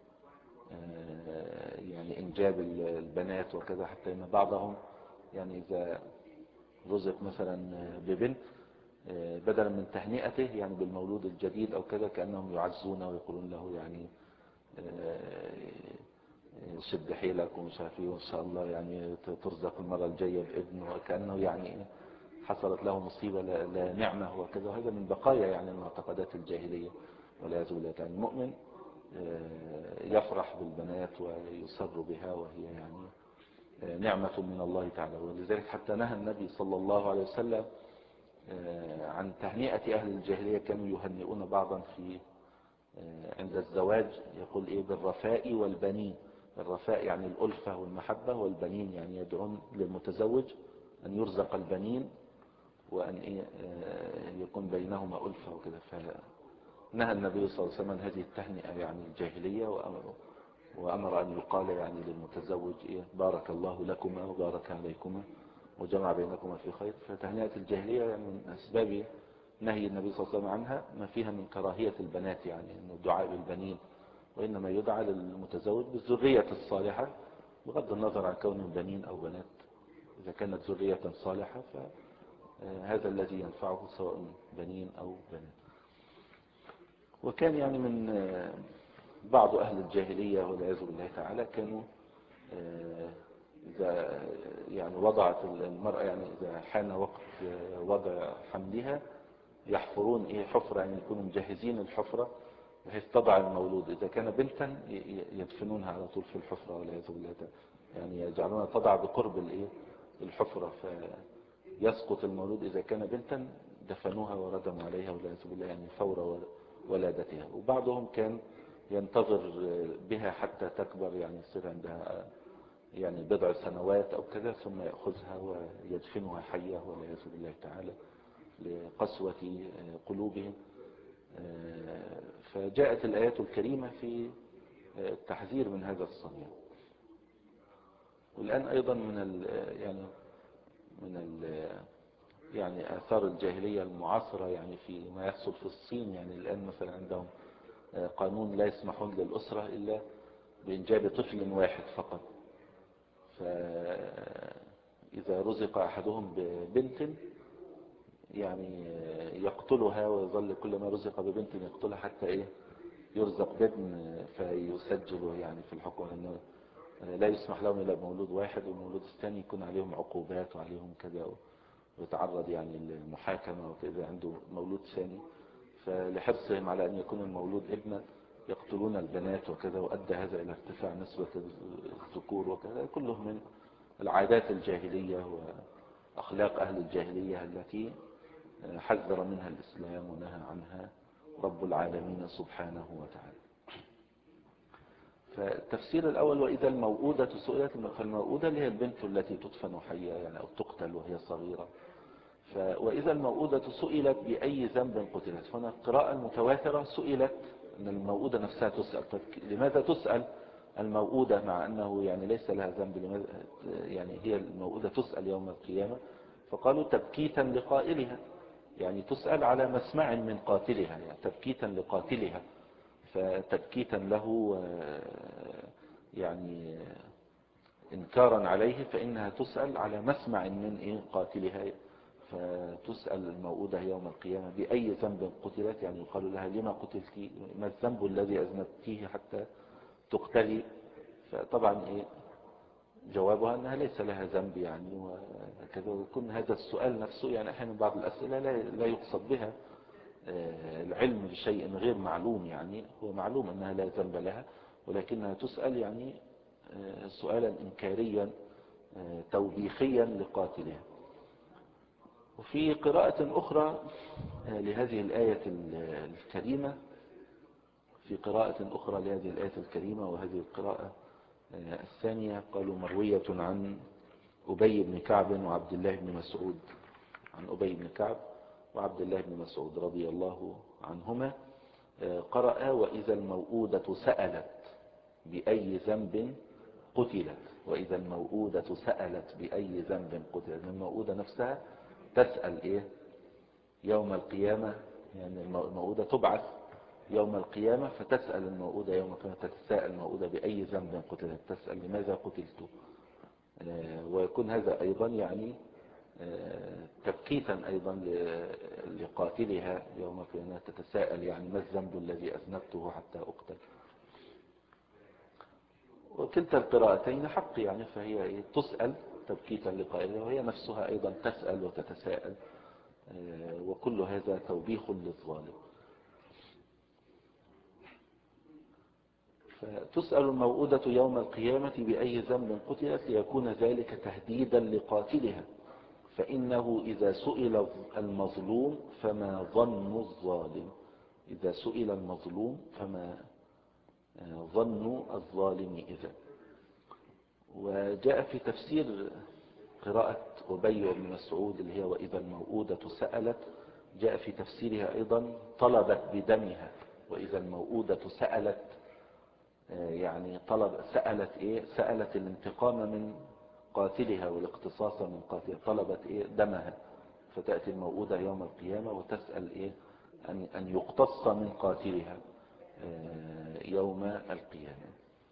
يعني إنجاب البنات وكذا، حتى إن بعضهم يعني إذا رزق مثلا ببنت بدلا من تهنئته يعني بالمولود الجديد أو كذا، كأنهم يعزونه ويقولون له يعني شد حيلك ومش عارف ايه وان شاء الله يعني ترزق المرة الجاية بابن، وكأنه يعني حصلت له مصيبة لا نعمة وكذا. وهذا من بقايا يعني المعتقدات الجاهلية والعياذ بالله. يعني المؤمن يفرح بالبنات ويسر بها، وهي يعني نعمة من الله تعالى. ولذلك حتى نهى النبي صلى الله عليه وسلم عن تهنئة أهل الجاهلية، كانوا يهنئون بعضا في عند الزواج، يقول إيه بالرفاء والبنين. الرفاء يعني الألفة والمحبة، والبنين يعني يدعون للمتزوج أن يرزق البنين وأن إيه يكون بينهما ألفة وكذا. فنهى النبي صلى الله عليه وسلم هذه التهنئة يعني الجاهلية، وأمر, وأمر أن يقال يعني للمتزوج إيه بارك الله لكما وبارك عليكما وجمع بينكما في خير. فتهنئة الجاهلية يعني من أسباب نهي النبي صلى الله عليه وسلم عنها ما فيها من كراهية البنات، يعني أنه الدعاء بالبنين، وإنما يدعى للمتزوج بالذرية الصالحة بغض النظر عن كون بنين أو بنات. إذا كانت ذرية صالحة فهذا الذي ينفعه سواء بنين أو بنات. وكان يعني من بعض أهل الجاهلية والعياذ بالله تعالى كانوا إذا يعني وضعت المرأة، يعني إذا حان وقت وضع حملها يحفرون إيه حفرة، يعني يكونوا مجهزين الحفرة بحيث تضع المولود. إذا كان بنتا يدفنونها على طول في الحفرة والعياذ بالله، يعني يجعلونها تضع بقرب الإيه الحفرة فيسقط المولود. إذا كان بنتا دفنوها وردموا عليها والعياذ بالله، يعني فور ولادتها. وبعضهم كان ينتظر بها حتى تكبر، يعني يصير عندها يعني بضع سنوات أو كذا، ثم يأخذها ويدفنها حية والعياذ بالله تعالى لقسوة قلوبهم. فجاءت الآيات الكريمة في التحذير من هذا الصنيع. والآن أيضا من ال يعني من ال يعني آثار الجاهلية المعاصرة، يعني في ما يحصل في الصين. يعني الآن مثلا عندهم قانون لا يسمحون للأسرة إلا بإنجاب طفل واحد فقط. فإذا رزق أحدهم ببنت يعني يقتلها، ويظل كل ما رزق ببنت يقتلها حتى إيه يرزق بابن فيسجله يعني في الحكم، أنه لا يسمح لهم إلا بمولود واحد، والمولود الثاني يكون عليهم عقوبات وعليهم كذا، ويتعرض يعني للمحاكمة وكذا عنده مولود ثاني. فلحرصهم على أن يكون المولود ابنا يقتلون البنات وكذا، وأدى هذا إلى ارتفاع نسبة الذكور وكذا. كله من العادات الجاهلية وأخلاق أهل الجاهلية التي حذر منها الإسلام ونهى عنها رب العالمين سبحانه وتعالى. فالتفسير الأول: وإذا الموءودة سئلت. فالموءودة اللي هي البنت التي تدفن حية يعني أو تقتل وهي صغيرة. وإذا الموءودة سئلت بأي ذنب قتلت. هنا القراءة المتواترة سئلت أن الموءودة نفسها تسأل. طيب لماذا تسأل الموءودة مع أنه يعني ليس لها ذنب؟ لماذا يعني هي الموءودة تسأل يوم القيامة؟ فقالوا تبكيتا لقائلها، يعني تسأل على مسمع من قاتلها، يعني تبكيتا لقاتلها، فتبكيتا له يعني إنكارا عليه، فإنها تسأل على مسمع من إيه قاتلها. فتسأل الموءودة يوم القيامة بأي ذنب قتلت، يعني يقال لها لما قتلتي، ما الذنب الذي أذنبتيه حتى تقتلي؟ فطبعا إيه جوابها أنها ليس لها ذنب يعني وكذا. ويكون هذا السؤال نفسه يعني أحيانا بعض الأسئلة لا يقصد بها العلم بشيء غير معلوم، يعني هو معلوم أنها لا ذنب لها، ولكنها تسأل يعني سؤالا إنكاريا توبيخيا لقاتلها. وفي قراءة أخرى لهذه الآية الكريمة في قراءة أخرى لهذه الآية الكريمة وهذه القراءة الثانية قالوا مروية عن أبي بن كعب وعبد الله بن مسعود، عن أبي بن كعب وعبد الله بن مسعود رضي الله عنهما قرأ: وإذا الموءودة سألت بأي ذنب قتلت. وإذا الموءودة سألت بأي ذنب قتلت. الموءودة نفسها تسأل إيه يوم القيامة، يعني الموءودة تبعث يوم القيامة فتسأل الموءودة يوم القيامة، تتساءل الموءودة بأي ذنب قتلت، تسأل لماذا قتلت. ويكون هذا أيضا يعني تبكيتا أيضا لقاتلها يوم القيامة، تتساءل يعني ما الذنب الذي أذنبته حتى أقتل. وكلتا القراءتين حق يعني، فهي تسأل تبكيتا لقائلها، وهي نفسها أيضا تسأل وتتساءل، وكل هذا توبيخ للظالم. فتسأل الموءودة يوم القيامة بأي ذنب قتلت ليكون ذلك تهديدا لقاتلها، فإنه إذا سئل المظلوم فما ظن الظالم. إذا سئل المظلوم فما ظن الظالم إذا. وجاء في تفسير قراءة أبي بن مسعود اللي هي وإذا الموءودة سألت، جاء في تفسيرها أيضا طلبت بدمها. وإذا الموءودة سألت يعني طلب سألت إيه سألت الانتقام من قاتلها والاقتصاص من قاتلها، طلبت إيه دمها. فتأتي الموءودة يوم القيامة وتسأل إيه أن أن يقتص من قاتلها يوم القيامة.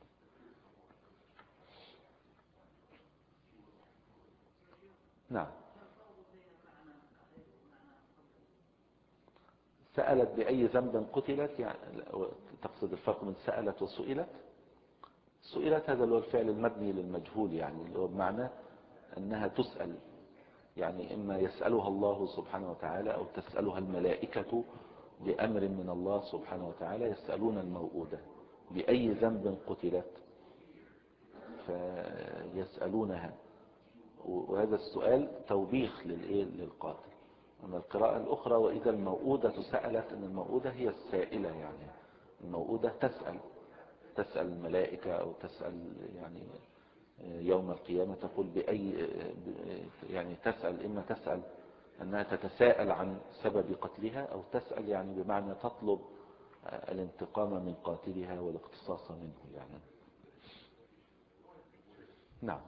نعم. سألت بأي ذنب قتلت، يعني تقصد الفرق من سألت وسئلت. سئلت هذا اللي هو الفعل المبني للمجهول، يعني اللي هو بمعنى أنها تسأل يعني إما يسألها الله سبحانه وتعالى أو تسألها الملائكة بأمر من الله سبحانه وتعالى. يسألون الموءودة بأي ذنب قتلت فيسألونها، وهذا السؤال توبيخ للإيه للقاتل. أما القراءة الأخرى وإذا الموءودة سألت، أن الموءودة هي السائلة، يعني الموءودة تسأل تسأل الملائكة أو تسأل يعني يوم القيامة تقول بأي، يعني تسأل، إما تسأل أنها تتساءل عن سبب قتلها، أو تسأل يعني بمعنى تطلب الانتقام من قاتلها والاقتصاص منه يعني. نعم.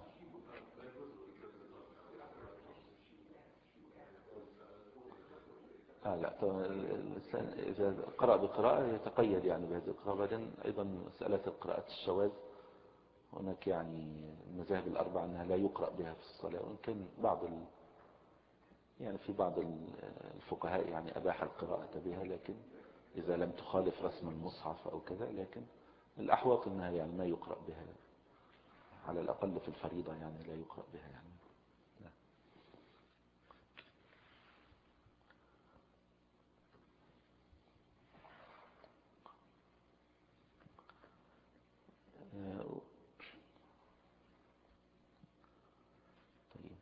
آه لا طبعا الإنسان إذا قرأ بقراءة يتقيد يعني بهذه القراءة. بعدين أيضا مسألة القراءة الشواذ هناك يعني المذاهب الأربعة أنها لا يقرأ بها في الصلاة، وإن كان بعض ال... يعني في بعض الفقهاء يعني أباح القراءة بها، لكن إذا لم تخالف رسم المصحف أو كذا، لكن الأحوط أنها يعني ما يقرأ بها على الأقل في الفريضة، يعني لا يقرأ بها يعني. طيب.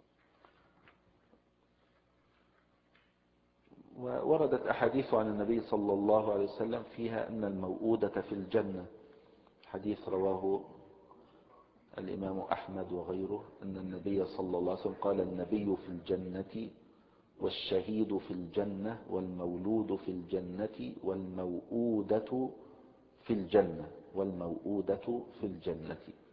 ووردت أحاديث عن النبي صلى الله عليه وسلم فيها أن الموءودة في الجنة. حديث رواه الإمام أحمد وغيره أن النبي صلى الله عليه وسلم قال: النبي في الجنة والشهيد في الجنة والمولود في الجنة والموءودة في الجنة والموءودة في الجنة.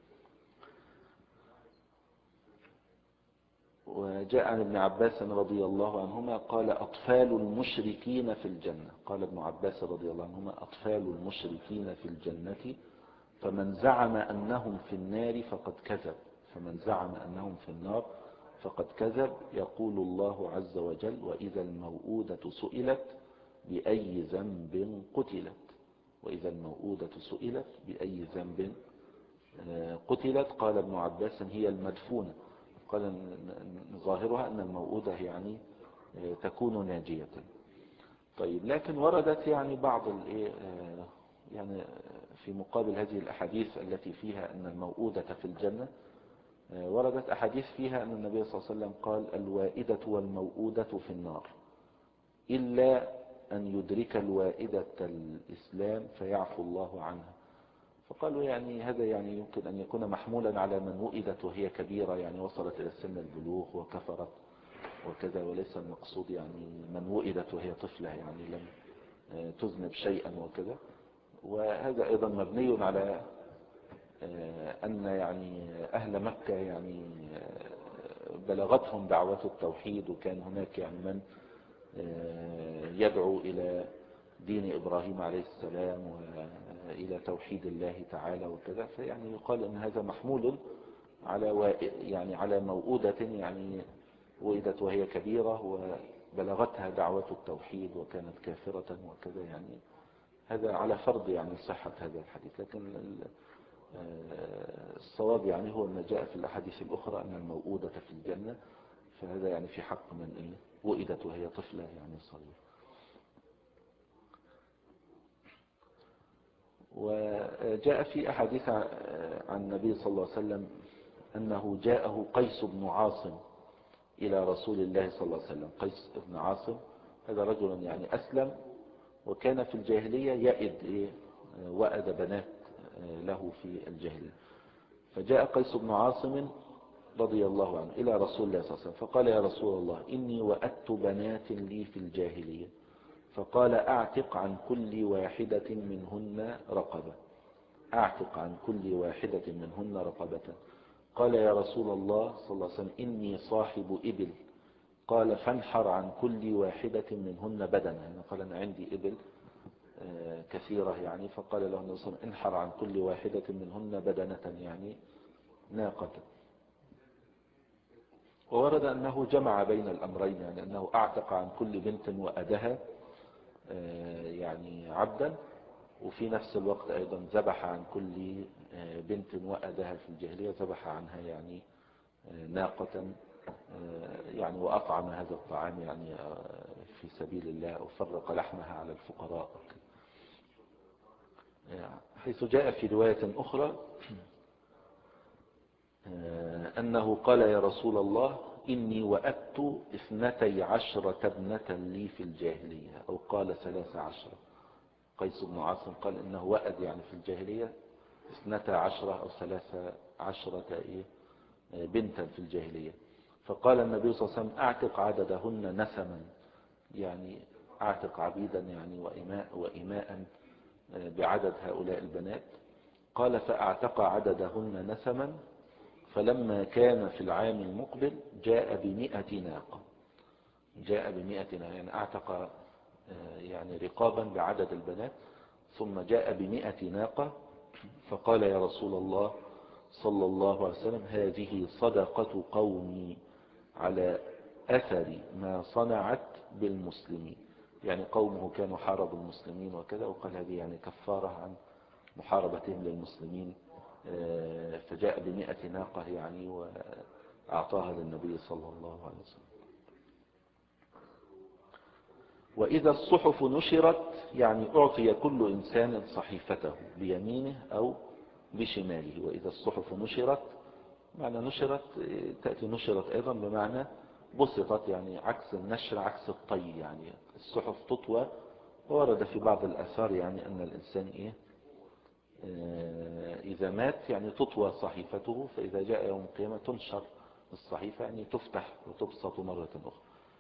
وجاء عن ابن عباس رضي الله عنهما قال: أطفال المشركين في الجنة. قال ابن عباس رضي الله عنهما: أطفال المشركين في الجنة، فمن زعم أنهم في النار فقد كذب فمن زعم أنهم في النار فقد كذب. يقول الله عز وجل: وإذا الموءودة سئلت بأي ذنب قتلت وإذا الموءودة سئلت بأي ذنب قتلت. قال ابن عباس: هي المدفونة. قال ظاهرها أن الموءودة يعني تكون ناجية. طيب، لكن وردت يعني بعض الايه يعني في مقابل هذه الأحاديث التي فيها أن الموءودة في الجنة، وردت أحاديث فيها أن النبي صلى الله عليه وسلم قال: الوائدة والموءودة في النار إلا أن يدرك الوائدة الإسلام فيعفو الله عنها. فقالوا يعني هذا يعني يمكن أن يكون محمولا على من وئدت وهي كبيرة، يعني وصلت إلى سن البلوغ وكفرت وكذا، وليس المقصود يعني من وئدت وهي طفلة يعني لم تذنب شيئا وكذا. وهذا أيضا مبني على أن يعني أهل مكة يعني بلغتهم دعوة التوحيد، وكان هناك يعني من يدعو إلى دين إبراهيم عليه السلام وإلى توحيد الله تعالى وكذا. فيعني يقال أن هذا محمول على يعني على موؤودة يعني ولدت وهي كبيرة وبلغتها دعوة التوحيد وكانت كافرة وكذا، يعني هذا على فرض يعني صحة هذا الحديث. لكن الصواب يعني هو ما جاء في الأحاديث الأخرى أن الموؤودة في الجنة، فهذا يعني في حق من إيه وئدت وهي طفلة يعني صغيرة. وجاء في أحاديث عن النبي صلى الله عليه وسلم أنه جاءه قيس بن عاصم إلى رسول الله صلى الله عليه وسلم. قيس بن عاصم هذا رجل يعني أسلم، وكان في الجاهلية يئد إيه وأد بنات له في الجاهلية. فجاء قيس بن عاصم رضي الله عنه إلى رسول الله صلى الله عليه وسلم فقال: يا رسول الله، إني وأدت بنات لي في الجاهلية. فقال: أعتق عن كل واحدة منهن رقبة أعتق عن كل واحدة منهن رقبة. قال: يا رسول الله صلى الله عليه وسلم، إني صاحب إبل. قال: فانحر عن كل واحدة منهن بدنة. يعني قال: أنا عندي إبل كثيرة يعني. فقال له النبي صلى الله عليه وسلم: انحر عن كل واحدة منهن بدنة، يعني ناقة. وورد أنه جمع بين الأمرين، يعني أنه أعتق عن كل بنت وأدها يعني عبدا، وفي نفس الوقت أيضا ذبح عن كل بنت وأدها في الجاهلية ذبح عنها يعني ناقة يعني وأطعم هذا الطعام يعني في سبيل الله، وفرق لحمها على الفقراء، حيث جاء في رواية أخرى أنه قال يا رسول الله إني وأدت اثنتي عشرة ابنة لي في الجاهلية، أو قال ثلاث عشرة. قيس بن عاصم قال إنه وأد يعني في الجاهلية اثنتا عشرة أو ثلاث عشرة إيه بنتا في الجاهلية. فقال النبي صلى الله عليه وسلم أعتق عددهن نسما، يعني أعتق عبيدا يعني وإماء, وإماء بعدد هؤلاء البنات. قال فأعتق عددهن نسما، فلما كان في العام المقبل جاء بمئة ناقة، جاء بمئة ناقة يعني أعتق يعني رقابا بعدد البنات، ثم جاء بمئة ناقة. فقال يا رسول الله صلى الله عليه وسلم هذه صدقة قومي على أثر ما صنعت بالمسلمين، يعني قومه كانوا حاربوا المسلمين وكذا، وقال هذه يعني كفارة عن محاربتهم للمسلمين. فجاء بمئة ناقة يعني وأعطاها للنبي صلى الله عليه وسلم. وإذا الصحف نشرت يعني أعطي كل إنسان صحيفته بيمينه أو بشماله. وإذا الصحف نشرت، معنى نشرت تأتي نشرت أيضا بمعنى بسطت، يعني عكس النشر عكس الطي، يعني الصحف تطوى. وورد في بعض الآثار يعني أن الإنسان إيه إذا مات يعني تطوى صحيفته، فإذا جاء يوم القيامة تنشر الصحيفة يعني تفتح وتبسط مرة أخرى.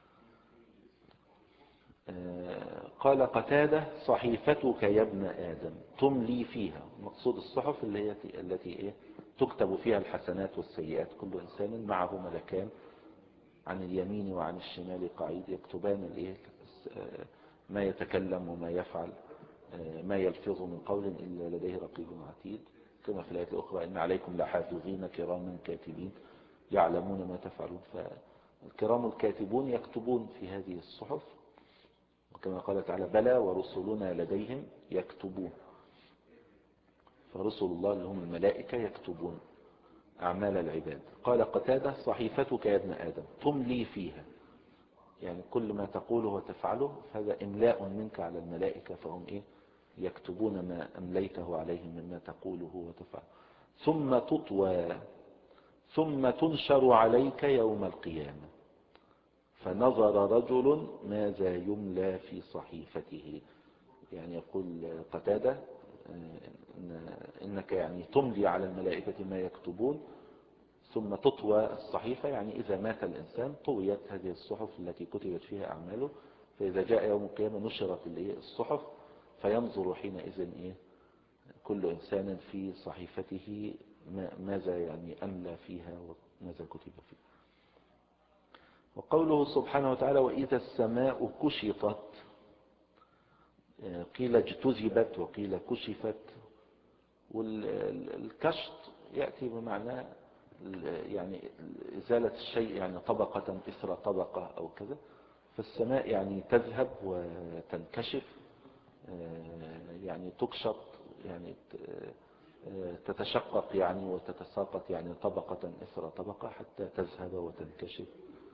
قال قتادة صحيفتك يا ابن آدم تملي فيها، مقصود الصحف اللي هي التي إيه تكتب فيها الحسنات والسيئات. كل إنسان معه ملكان عن اليمين وعن الشمال قعيد يكتبان الإيه ما يتكلم وما يفعل، ما يلفظ من قول إلا لديه رقيب عتيد، كما في الآية الأخرى إن عليكم لحافظين كراما كاتبين يعلمون ما تفعلون. فالكرام الكاتبون يكتبون في هذه الصحف، وكما قال تعالى بلى ورسلنا لديهم يكتبون. فرسل الله اللي هم الملائكة يكتبون أعمال العباد. قال قتادة صحيفتك يا ابن آدم تملي فيها، يعني كل ما تقوله وتفعله هذا إملاء منك على الملائكة، فهم إيه يكتبون ما أمليته عليهم مما تقوله وتفعله. ثم تطوى ثم تنشر عليك يوم القيامة. فنظر رجل ماذا يملى في صحيفته، يعني يقول قتادة إنك يعني تملي على الملائكة ما يكتبون، ثم تطوى الصحيفة، يعني إذا مات الإنسان طويت هذه الصحف التي كتبت فيها أعماله. فإذا جاء يوم القيامة نشرت الصحف، فينظر حينئذ إيه كل إنسان في صحيفته ماذا يعني أملى فيها وماذا كتب فيها. وقوله سبحانه وتعالى وإذا السماء كشطت، قيل اجتذبت وقيل كشفت. والكشط يأتي بمعنى يعني إزالة الشيء، يعني طبقة إثر طبقة أو كذا. فالسماء يعني تذهب وتنكشف، يعني تكشط يعني تتشقق يعني وتتساقط، يعني طبقة إثر طبقة حتى تذهب وتنكشف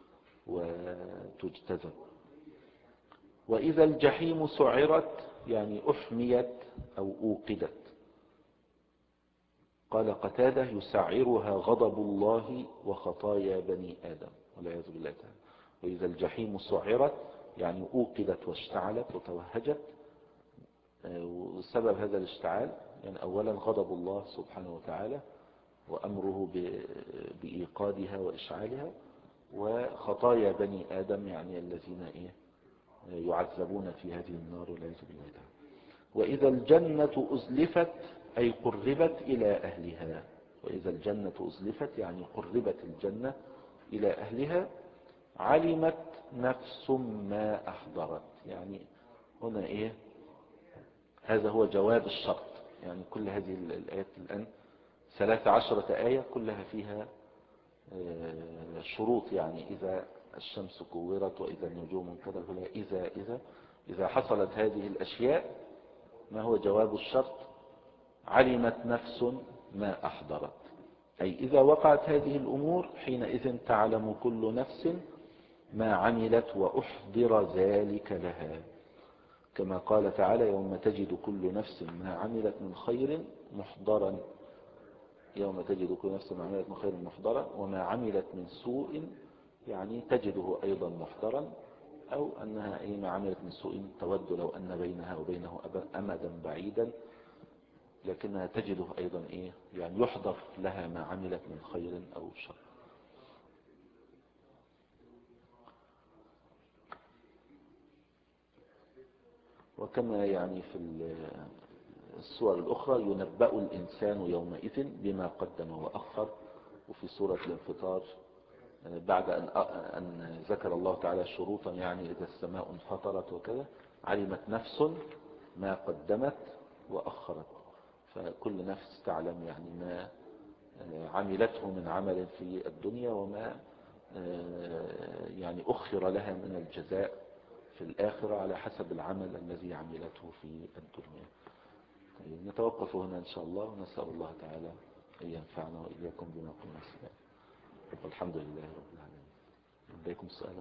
وتجتذب. وإذا الجحيم سعرت يعني أحميت أو أوقدت. قال قتادة يسعرها غضب الله وخطايا بني آدم والعياذ بالله تعالى. وإذا الجحيم سعرت يعني أوقدت واشتعلت وتوهجت. وسبب هذا الاشتعال يعني أولا غضب الله سبحانه وتعالى وأمره بإيقادها وإشعالها، وخطايا بني آدم يعني الذين إيه يعذبون في هذه النار والعياذ بالله تعالى. وإذا الجنة أزلفت أي قربت إلى أهلها. وإذا الجنة أزلفت يعني قربت الجنة إلى أهلها. علمت نفس ما أحضرت، يعني هنا إيه هذا هو جواب الشرط. يعني كل هذه الآيات الآن ثلاث عشرة آية كلها فيها شروط، يعني إذا الشمس كورت وإذا النجوم انكدرت، إذا إذا إذا حصلت هذه الأشياء ما هو جواب الشرط؟ علمت نفس ما أحضرت. أي إذا وقعت هذه الأمور حينئذ تعلم كل نفس ما عملت وأحضر ذلك لها، كما قال تعالى يوم تجد كل نفس ما عملت من خير محضرا، يوم تجد كل نفس ما عملت من خير محضرا، وما عملت من سوء يعني تجده أيضا محضرا، أو أنها أي ما عملت من سوء تود لو أن بينها وبينه أمدا بعيدا، لكنها تجده أيضا إيه يعني يحضر لها ما عملت من خير أو شر. وكما يعني في السور الأخرى ينبأ الإنسان يومئذ بما قدم وأخر. وفي سورة الانفطار بعد أن أن ذكر الله تعالى شروطا يعني إذا السماء انفطرت وكذا علمت نفس ما قدمت وأخرت، فكل نفس تعلم يعني ما عملته من عمل في الدنيا وما يعني أخر لها من الجزاء في الآخرة على حسب العمل الذي عملته في الدنيا. طيب نتوقف هنا إن شاء الله، ونسأل الله تعالى أن ينفعنا وإياكم بما قلنا سبحانه، والحمد لله رب العالمين. لديكم سؤال؟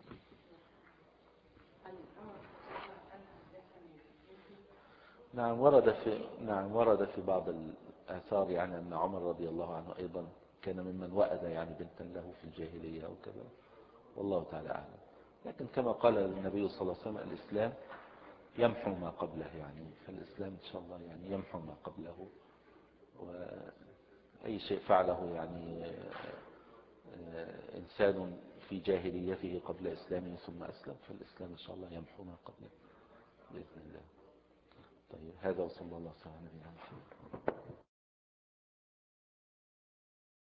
نعم ورد في نعم ورد في بعض الآثار يعني أن عمر رضي الله عنه أيضا كان ممن وأد يعني بنتا له في الجاهلية أو كذا، والله تعالى أعلم. لكن كما قال النبي صلى الله عليه وسلم الإسلام يمحو ما قبله، يعني فالإسلام إن شاء الله يعني يمحو ما قبله، وأي شيء فعله يعني إنسان في جاهليته قبل إسلامه ثم أسلم، فالإسلام إن شاء الله يمحو ما قبله بإذن الله. طيب هذا وصلى الله عليه وسلم.